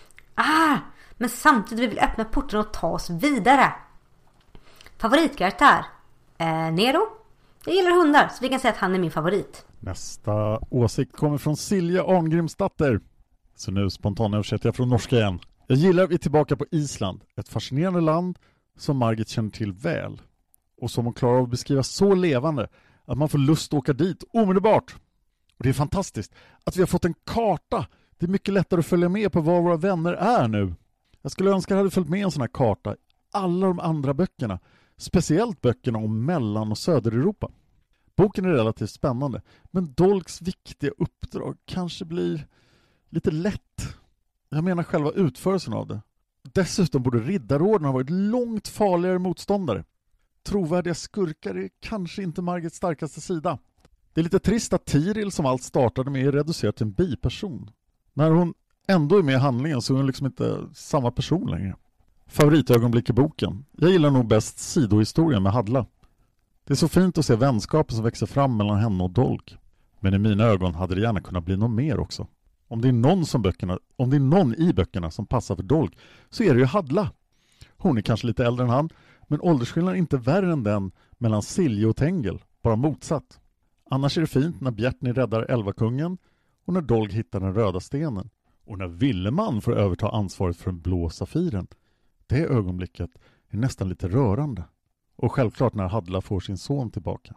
Men samtidigt vill vi öppna porten och ta oss vidare. Favoritkaraktär? Nero? Jag gillar hundar så vi kan säga att han är min favorit. Nästa åsikt kommer från Silja Arngrimsdatter. Så nu spontant översätter jag från norska igen. Jag gillar att vi är tillbaka på Island. Ett fascinerande land som Margit känner till väl. Och som hon klarar av att beskriva så levande att man får lust att åka dit omedelbart. Och det är fantastiskt att vi har fått en karta. Det är mycket lättare att följa med på var våra vänner är nu. Jag skulle önska att jag hade följt med en sån här karta i alla de andra böckerna. Speciellt böckerna om Mellan- och Södereuropa. Boken är relativt spännande. Men Dolgs viktiga uppdrag kanske blir lite lätt. Jag menar själva utförelsen av det. Dessutom borde Riddarorden ha varit långt farligare motståndare. Trovärdiga skurkar är kanske inte Margits starkaste sida. Det är lite trist att Tiril som allt startade med är reducerad till en biperson. När hon ändå är med i handlingen så är hon liksom inte samma person längre. Favoritögonblick i boken. Jag gillar nog bäst sidohistorien med Hadla. Det är så fint att se vänskapen som växer fram mellan henne och Dolg. Men i mina ögon hade det gärna kunnat bli något mer också. Om det är någon i böckerna som passar för Dolg så är det ju Hadla. Hon är kanske lite äldre än han, men åldersskillnaden är inte värre än den mellan Silje och Tengel, bara motsatt. Annars är det fint när Bjärtni räddar Älvakungen och när Dolg hittar den röda stenen. Och när Villeman får överta ansvaret för den blå safiren. Det ögonblicket är nästan lite rörande. Och självklart när Hadla får sin son tillbaka.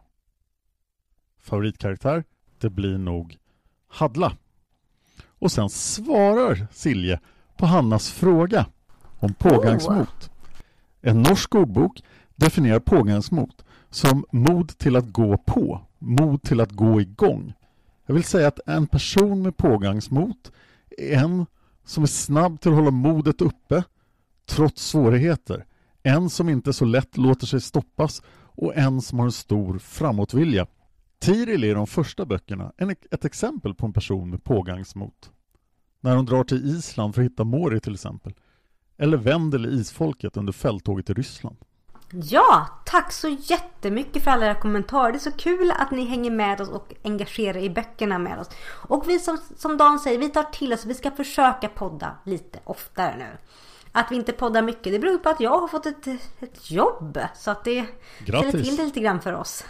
Favoritkaraktär? Det blir nog Hadla. Och sen svarar Silje på Hannas fråga om pågangsmot. En norsk ordbok definierar pågangsmot som mod till att gå på, mod till att gå igång. Jag vill säga att en person med pågangsmot är en som är snabb till att hålla modet uppe trots svårigheter. En som inte så lätt låter sig stoppas och en som har en stor framåtvilja. Tiril är i de första böckerna ett exempel på en person med pågangsmot. När hon drar till Island för att hitta Mori till exempel. Eller Vendel i Isfolket under fälttåget till Ryssland. Ja, tack så jättemycket för alla era kommentarer. Det är så kul att ni hänger med oss och engagerar i böckerna med oss. Och vi som Dan säger, vi tar till oss. Vi ska försöka podda lite oftare nu. Att vi inte poddar mycket, det beror på att jag har fått ett jobb. Så att det ställer till det lite grann för oss.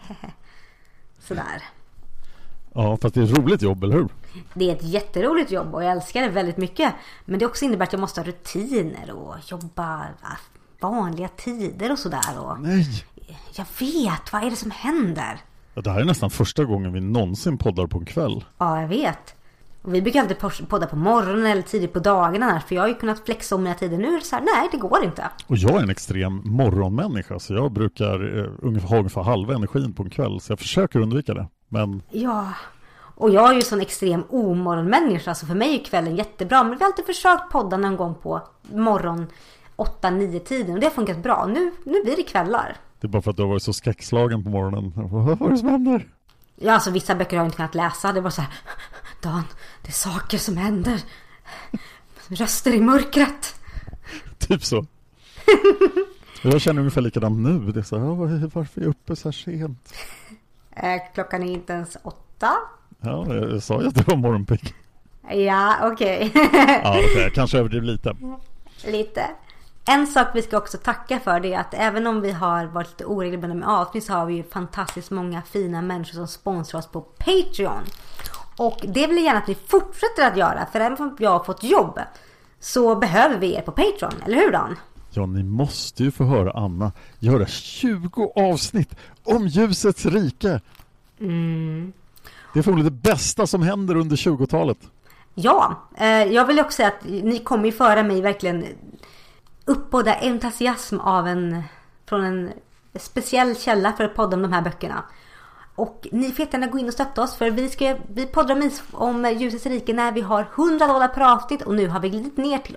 Sådär. Ja, fast det är ett roligt jobb, eller hur? Det är ett jätteroligt jobb och jag älskar det väldigt mycket. Men det också innebär att jag måste ha rutiner och jobba vanliga tider och sådär. Och nej! Jag vet, vad är det som händer? Ja, det här är nästan första gången vi någonsin poddar på en kväll. Ja, jag vet. Och vi brukar alltid podda på morgonen eller tidigt på dagarna här, för jag har ju kunnat flexa om mina tider. Nu är det så här, nej det går inte. Och jag är en extrem morgonmänniska så jag brukar ha ungefär halva energin på en kväll. Så jag försöker undvika det. Men... Ja, och jag är ju sån extrem omorgonmänniska så för mig är kvällen jättebra. Men vi har alltid försökt podda någon gång på morgon 8-9 tiden och det har funkat bra. Nu blir det kvällar. Det är bara för att du har varit så skräckslagen på morgonen. Vad är det som händer? Ja, alltså vissa böcker har jag inte kunnat läsa. Det var så här, Dan, det är saker som händer. Röster i mörkret. Typ så. Jag känner ungefär likadant nu. Det är så här, varför är jag uppe så här sent? Klockan är inte ens 8. Ja, jag sa ju att det var morgonpigg. Ja, okej. Ja, okej. Kanske överdriv lite. Lite. En sak vi ska också tacka för, det är att även om vi har varit lite oregelbundna med avsnitt, så har vi ju fantastiskt många fina människor som sponsrar oss på Patreon. Och det vill jag gärna att vi fortsätter att göra, för även om jag har fått jobb så behöver vi er på Patreon, eller hur Dan? Ja, ni måste ju få höra Anna göra 20 avsnitt om ljusets rike. Det är förmodligen det bästa som händer under 20-talet. Ja, jag vill också säga att ni kommer ju föra mig verkligen uppbåda entusiasm från en speciell källa för att podda om de här böckerna. Och ni får gärna gå in och stötta oss, för vi poddar om ljusets rike när vi har $100 per avsnitt, och nu har vi glidit ner till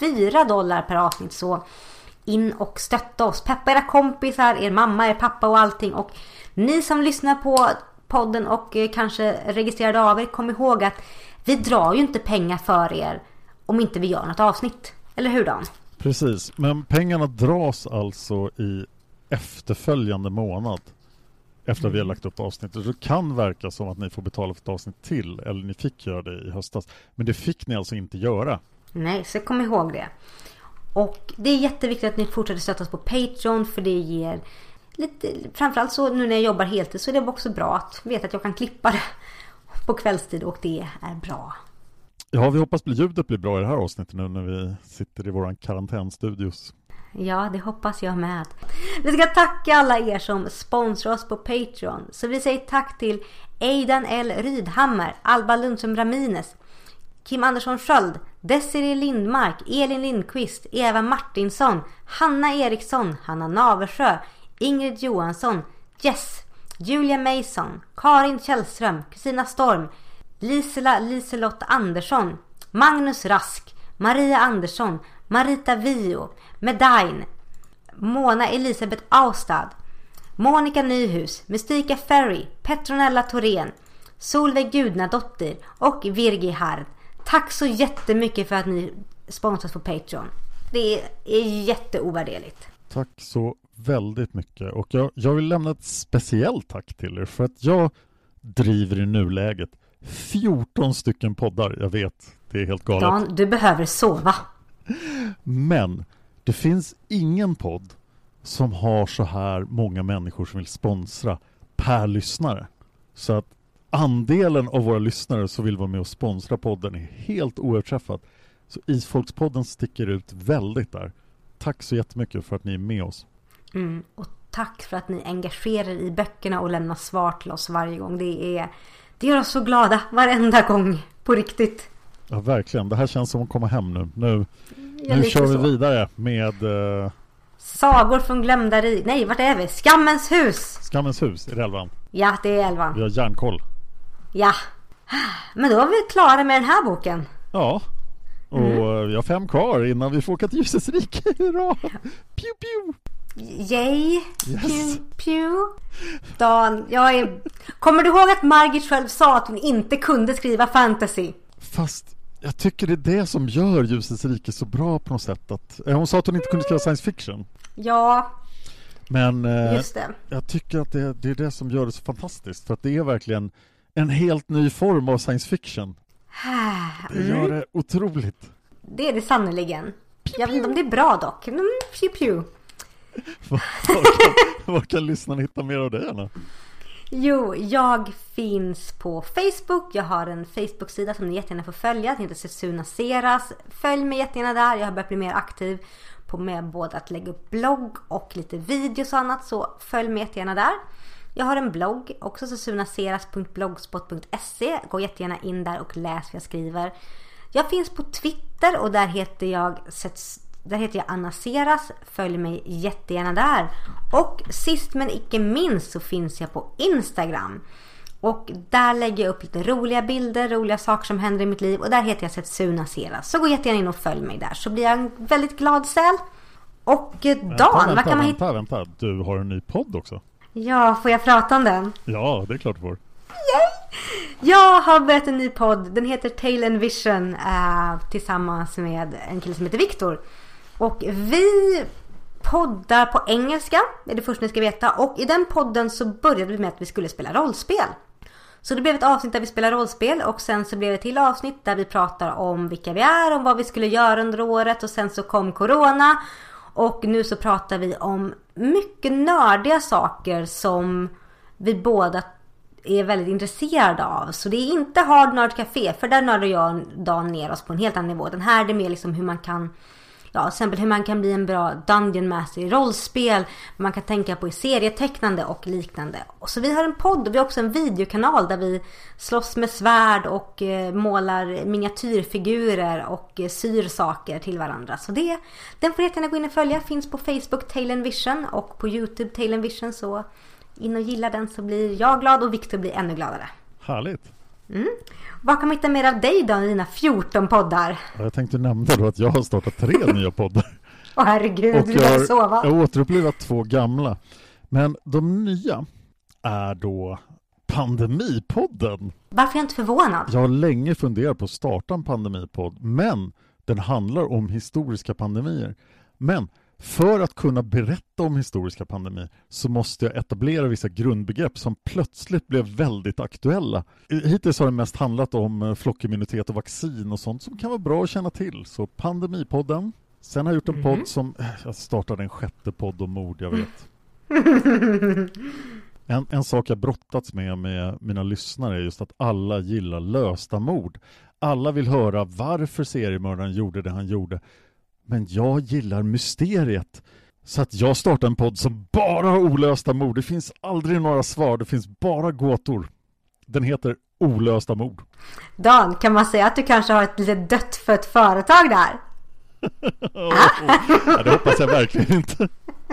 $84 per avsnitt. Så in och stötta oss, peppa era kompisar, er mamma, er pappa och allting. Och ni som lyssnar på podden och kanske registrerade av er, kom ihåg att vi drar ju inte pengar för er om inte vi gör något avsnitt, eller hur Dan? Precis, men pengarna dras alltså i efterföljande månad efter att vi har lagt upp avsnittet. Det kan verka som att ni får betala för ett avsnitt till, eller ni fick göra det i höstas, men det fick ni alltså inte göra. Nej, så kom ihåg det. Och det är jätteviktigt att ni fortsätter stötta oss på Patreon, för det ger lite, framförallt så nu när jag jobbar heltid, så är det också bra att veta att jag kan klippa det på kvällstid, och det är bra. Ja, vi hoppas ljudet blir bra i det här avsnittet nu när vi sitter i våran karantänstudios. Ja, det hoppas jag med. Vi ska tacka alla er som sponsrar oss på Patreon. Så vi säger tack till Aidan L. Rydhammer, Alba Lundström Ramines, Kim Andersson Sköld, Desiree Lindmark, Elin Lindqvist, Eva Martinsson, Hanna Eriksson, Hanna Naversjö, Ingrid Johansson, Jess, Julia Mason, Karin Källström, Kristina Storm, Liselott Andersson, Magnus Rask, Maria Andersson, Marita Vio, Medain, Mona Elisabeth Austad, Monica Nyhus, Mystika Ferry, Petronella Thorén, Solveig Gudnadotter och Virgi Hard. Tack så jättemycket för att ni sponsras på Patreon. Det är jätteovärderligt. Tack så väldigt mycket. Och jag vill lämna ett speciellt tack till er, för att jag driver i nuläget 14 stycken poddar. Jag vet, det är helt galet. Dan, du behöver sova. Men det finns ingen podd som har så här många människor som vill sponsra per lyssnare. Så att andelen av våra lyssnare som vill vara med och sponsra podden är helt oöverträffad. Så Isfolkspodden sticker ut väldigt där. Tack så jättemycket för att ni är med oss. Och tack för att ni engagerar i böckerna och lämnar svar till oss varje gång. Det gör oss så glada varenda gång, på riktigt. Ja, verkligen. Det här känns som att komma hem nu. Nu kör vi vidare med... Sagor från glömda rik. Nej, vart är vi? Skammens hus. Skammens hus, är det 11? Ja, det är 11. Vi har järnkoll. Ja. Men då är vi klara med den här boken. Ja. Och vi har 5 kvar innan vi får åka till ljusets rike. Hurra! Pew, pew! Yay! Yes. Pew, pew. Dan, kommer du ihåg att Margit själv sa att hon inte kunde skriva fantasy? Fast jag tycker det är det som gör ljusets rike så bra på något sätt. Att, hon sa att hon inte kunde skriva science fiction. Ja. Men just det. Jag tycker att det är det som gör det så fantastiskt. För att det är verkligen en helt ny form av science fiction. Det gör det otroligt. Det är det sannoliken. Jag vet inte om det är bra dock. Pew, pew. Vad kan lyssnarna hitta mer av det, Anna? Jo, jag finns på Facebook. Jag har en Facebook-sida som ni jättegärna får följa. Den heter Setsuna Seras. Följ mig jättegärna där. Jag har börjat bli mer aktiv med både att lägga upp blogg och lite videos och annat. Så följ mig jättegärna där. Jag har en blogg också, setsunaseras.blogspot.se. Gå jättegärna in där och läs vad jag skriver. Jag finns på Twitter och där heter jag Anna Seras. Följ mig jättegärna där. Och sist men icke minst så finns jag på Instagram. Och där lägger jag upp lite roliga bilder, roliga saker som händer i mitt liv. Och där heter jag Setsuna Seras. Så gå jättegärna in och följ mig där, så blir jag en väldigt glad säl. Och Dan, vad kan man hitta? Vänta, du har en ny podd också. Ja, får jag prata om den? Ja, det är klart du får. Yay! Jag har börjat en ny podd. Den heter Tale and Vision tillsammans med en kille som heter Viktor. Och vi poddar på engelska, är det första ni ska veta. Och i den podden så började vi med att vi skulle spela rollspel. Så det blev ett avsnitt där vi spelar rollspel och sen så blev det till avsnitt där vi pratar om vilka vi är, om vad vi skulle göra under året, och sen så kom corona. Och nu så pratar vi om mycket nördiga saker som vi båda är väldigt intresserade av. Så det är inte Hard Nerd Café, för där nördar jag dagen ner oss på en helt annan nivå. Den här är mer liksom hur man kan, ja, till exempel hur man kan bli en bra Dungeon Master i rollspel. Man kan tänka på i serietecknande och liknande. Och så vi har en podd och vi har också en videokanal där vi slåss med svärd och målar miniatyrfigurer och syr saker till varandra. Så den får jättegärna gå in och följa. Finns på Facebook Talen Vision och på YouTube Talen Vision. Så in och gilla den så blir jag glad och Victor blir ännu gladare. Härligt. Vad kan man hitta mer av dig då i dina 14 poddar? Jag tänkte nämna då att jag har startat 3 nya poddar. Åh herregud, och du vill sova. Jag har återupplivat 2 gamla. Men de nya är då Pandemipodden. Varför är jag inte förvånad? Jag har länge funderat på att starta en pandemipodd, men den handlar om historiska pandemier. Men för att kunna berätta om historiska pandemier så måste jag etablera vissa grundbegrepp som plötsligt blev väldigt aktuella. Hittills har det mest handlat om flockimmunitet och vaccin och sånt som kan vara bra att känna till. Så Pandemipodden. Sen har jag gjort en podd som... Jag startade en 6:e podd om mord, jag vet. En sak jag brottats med mina lyssnare är just att alla gillar lösta mord. Alla vill höra varför seriemördaren gjorde det han gjorde. Men jag gillar mysteriet. Så att jag startar en podd som bara har olösta mord. Det finns aldrig några svar. Det finns bara gåtor. Den heter Olösta mord. Dan, kan man säga att du kanske har ett litet dött för ett företag där? Ja, det hoppas jag verkligen inte.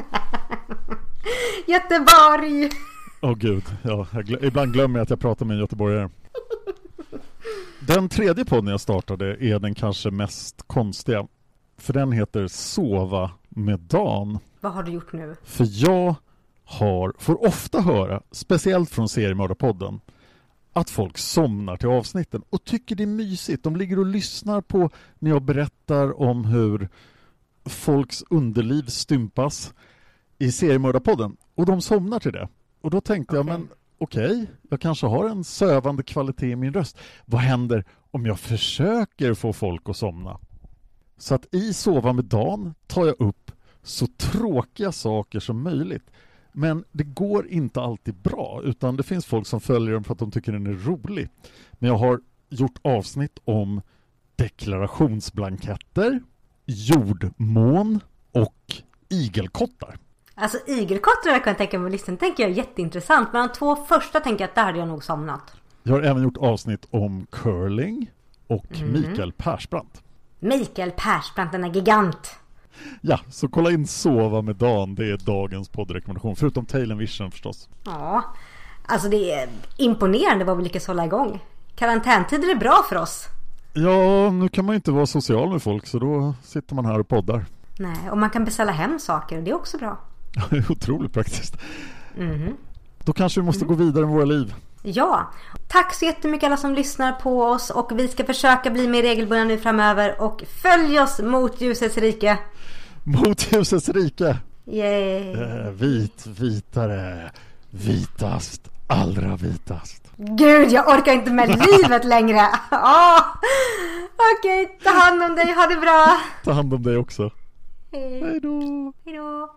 Göteborg! Gud, ja, ibland glömmer jag att jag pratar med en göteborgare. Den 3:e podden jag startade är den kanske mest konstiga. För den heter Sova med Dan. Vad har du gjort nu? För jag får ofta höra, speciellt från Seriemördarpodden, att folk somnar till avsnitten och tycker det är mysigt. De ligger och lyssnar på när jag berättar om hur folks underliv stympas i Seriemördarpodden. Och de somnar till det. Och då tänkte jag, men okej, jag kanske har en sövande kvalitet i min röst. Vad händer om jag försöker få folk att somna? Så att i Sova med Dan tar jag upp så tråkiga saker som möjligt. Men det går inte alltid bra, utan det finns folk som följer den för att de tycker den är rolig. Men jag har gjort avsnitt om deklarationsblanketter, jordmån och igelkottar. Alltså igelkottar jag kan tänka mig lyssna, tänker jag är jätteintressant. Men de 2 första tänker jag att där hade jag nog somnat. Jag har även gjort avsnitt om curling och Mikael Persbrandt. Mikael Persbrandt, den är gigant. Ja, så kolla in Sova med Dan. Det är dagens poddrekommendation. Förutom Talen Vision förstås. Ja, alltså det är imponerande vad vi lyckas hålla igång. Karantäntider är bra för oss. Ja, nu kan man ju inte vara social med folk, så då sitter man här och poddar. Nej, och man kan beställa hem saker och det är också bra. Det är otroligt praktiskt. Då kanske vi måste gå vidare med våra liv. Ja, tack så jättemycket alla som lyssnar på oss. Och vi ska försöka bli mer regelbundna nu framöver. Och följ oss mot ljusets rike. Mot ljusets rike. Yay. Vitare. Vitast. Allra vitast. Gud, jag orkar inte med livet längre. Okej, ta hand om dig. Ha det bra. Ta hand om dig också. Hej då. Hej då.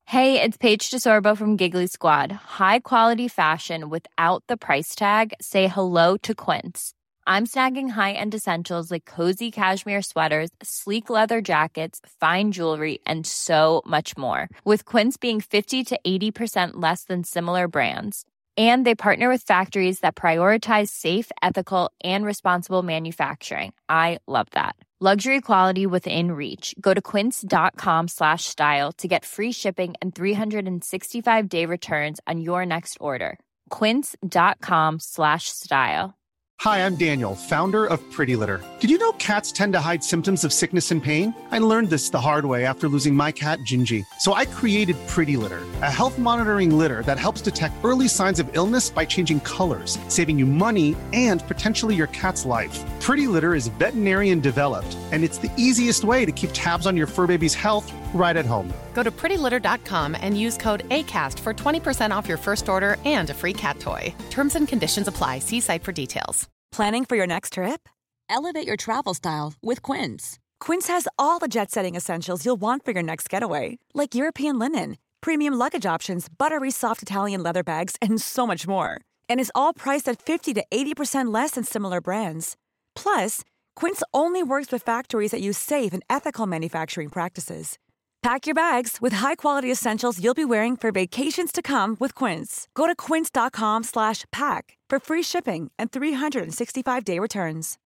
Hey, it's Paige DeSorbo from Giggly Squad. High quality fashion without the price tag. Say hello to Quince. I'm snagging high-end essentials like cozy cashmere sweaters, sleek leather jackets, fine jewelry, and so much more. With Quince being 50 to 80% less than similar brands. And they partner with factories that prioritize safe, ethical, and responsible manufacturing. I love that. Luxury quality within reach. Go to quince.com/style to get free shipping and 365-day returns on your next order. Quince.com/style. Hi, I'm Daniel, founder of Pretty Litter. Did you know cats tend to hide symptoms of sickness and pain? I learned this the hard way after losing my cat, Gingy. So I created Pretty Litter, a health monitoring litter that helps detect early signs of illness by changing colors, saving you money and potentially your cat's life. Pretty Litter is veterinarian developed, and it's the easiest way to keep tabs on your fur baby's health right at home. Go to prettylitter.com and use code ACAST for 20% off your first order and a free cat toy. Terms and conditions apply. See site for details. Planning for your next trip? Elevate your travel style with Quince. Quince has all the jet-setting essentials you'll want for your next getaway, like European linen, premium luggage options, buttery soft Italian leather bags, and so much more. And is all priced at 50 to 80% less than similar brands. Plus, Quince only works with factories that use safe and ethical manufacturing practices. Pack your bags with high-quality essentials you'll be wearing for vacations to come with Quince. Go to quince.com/pack for free shipping and 365-day returns.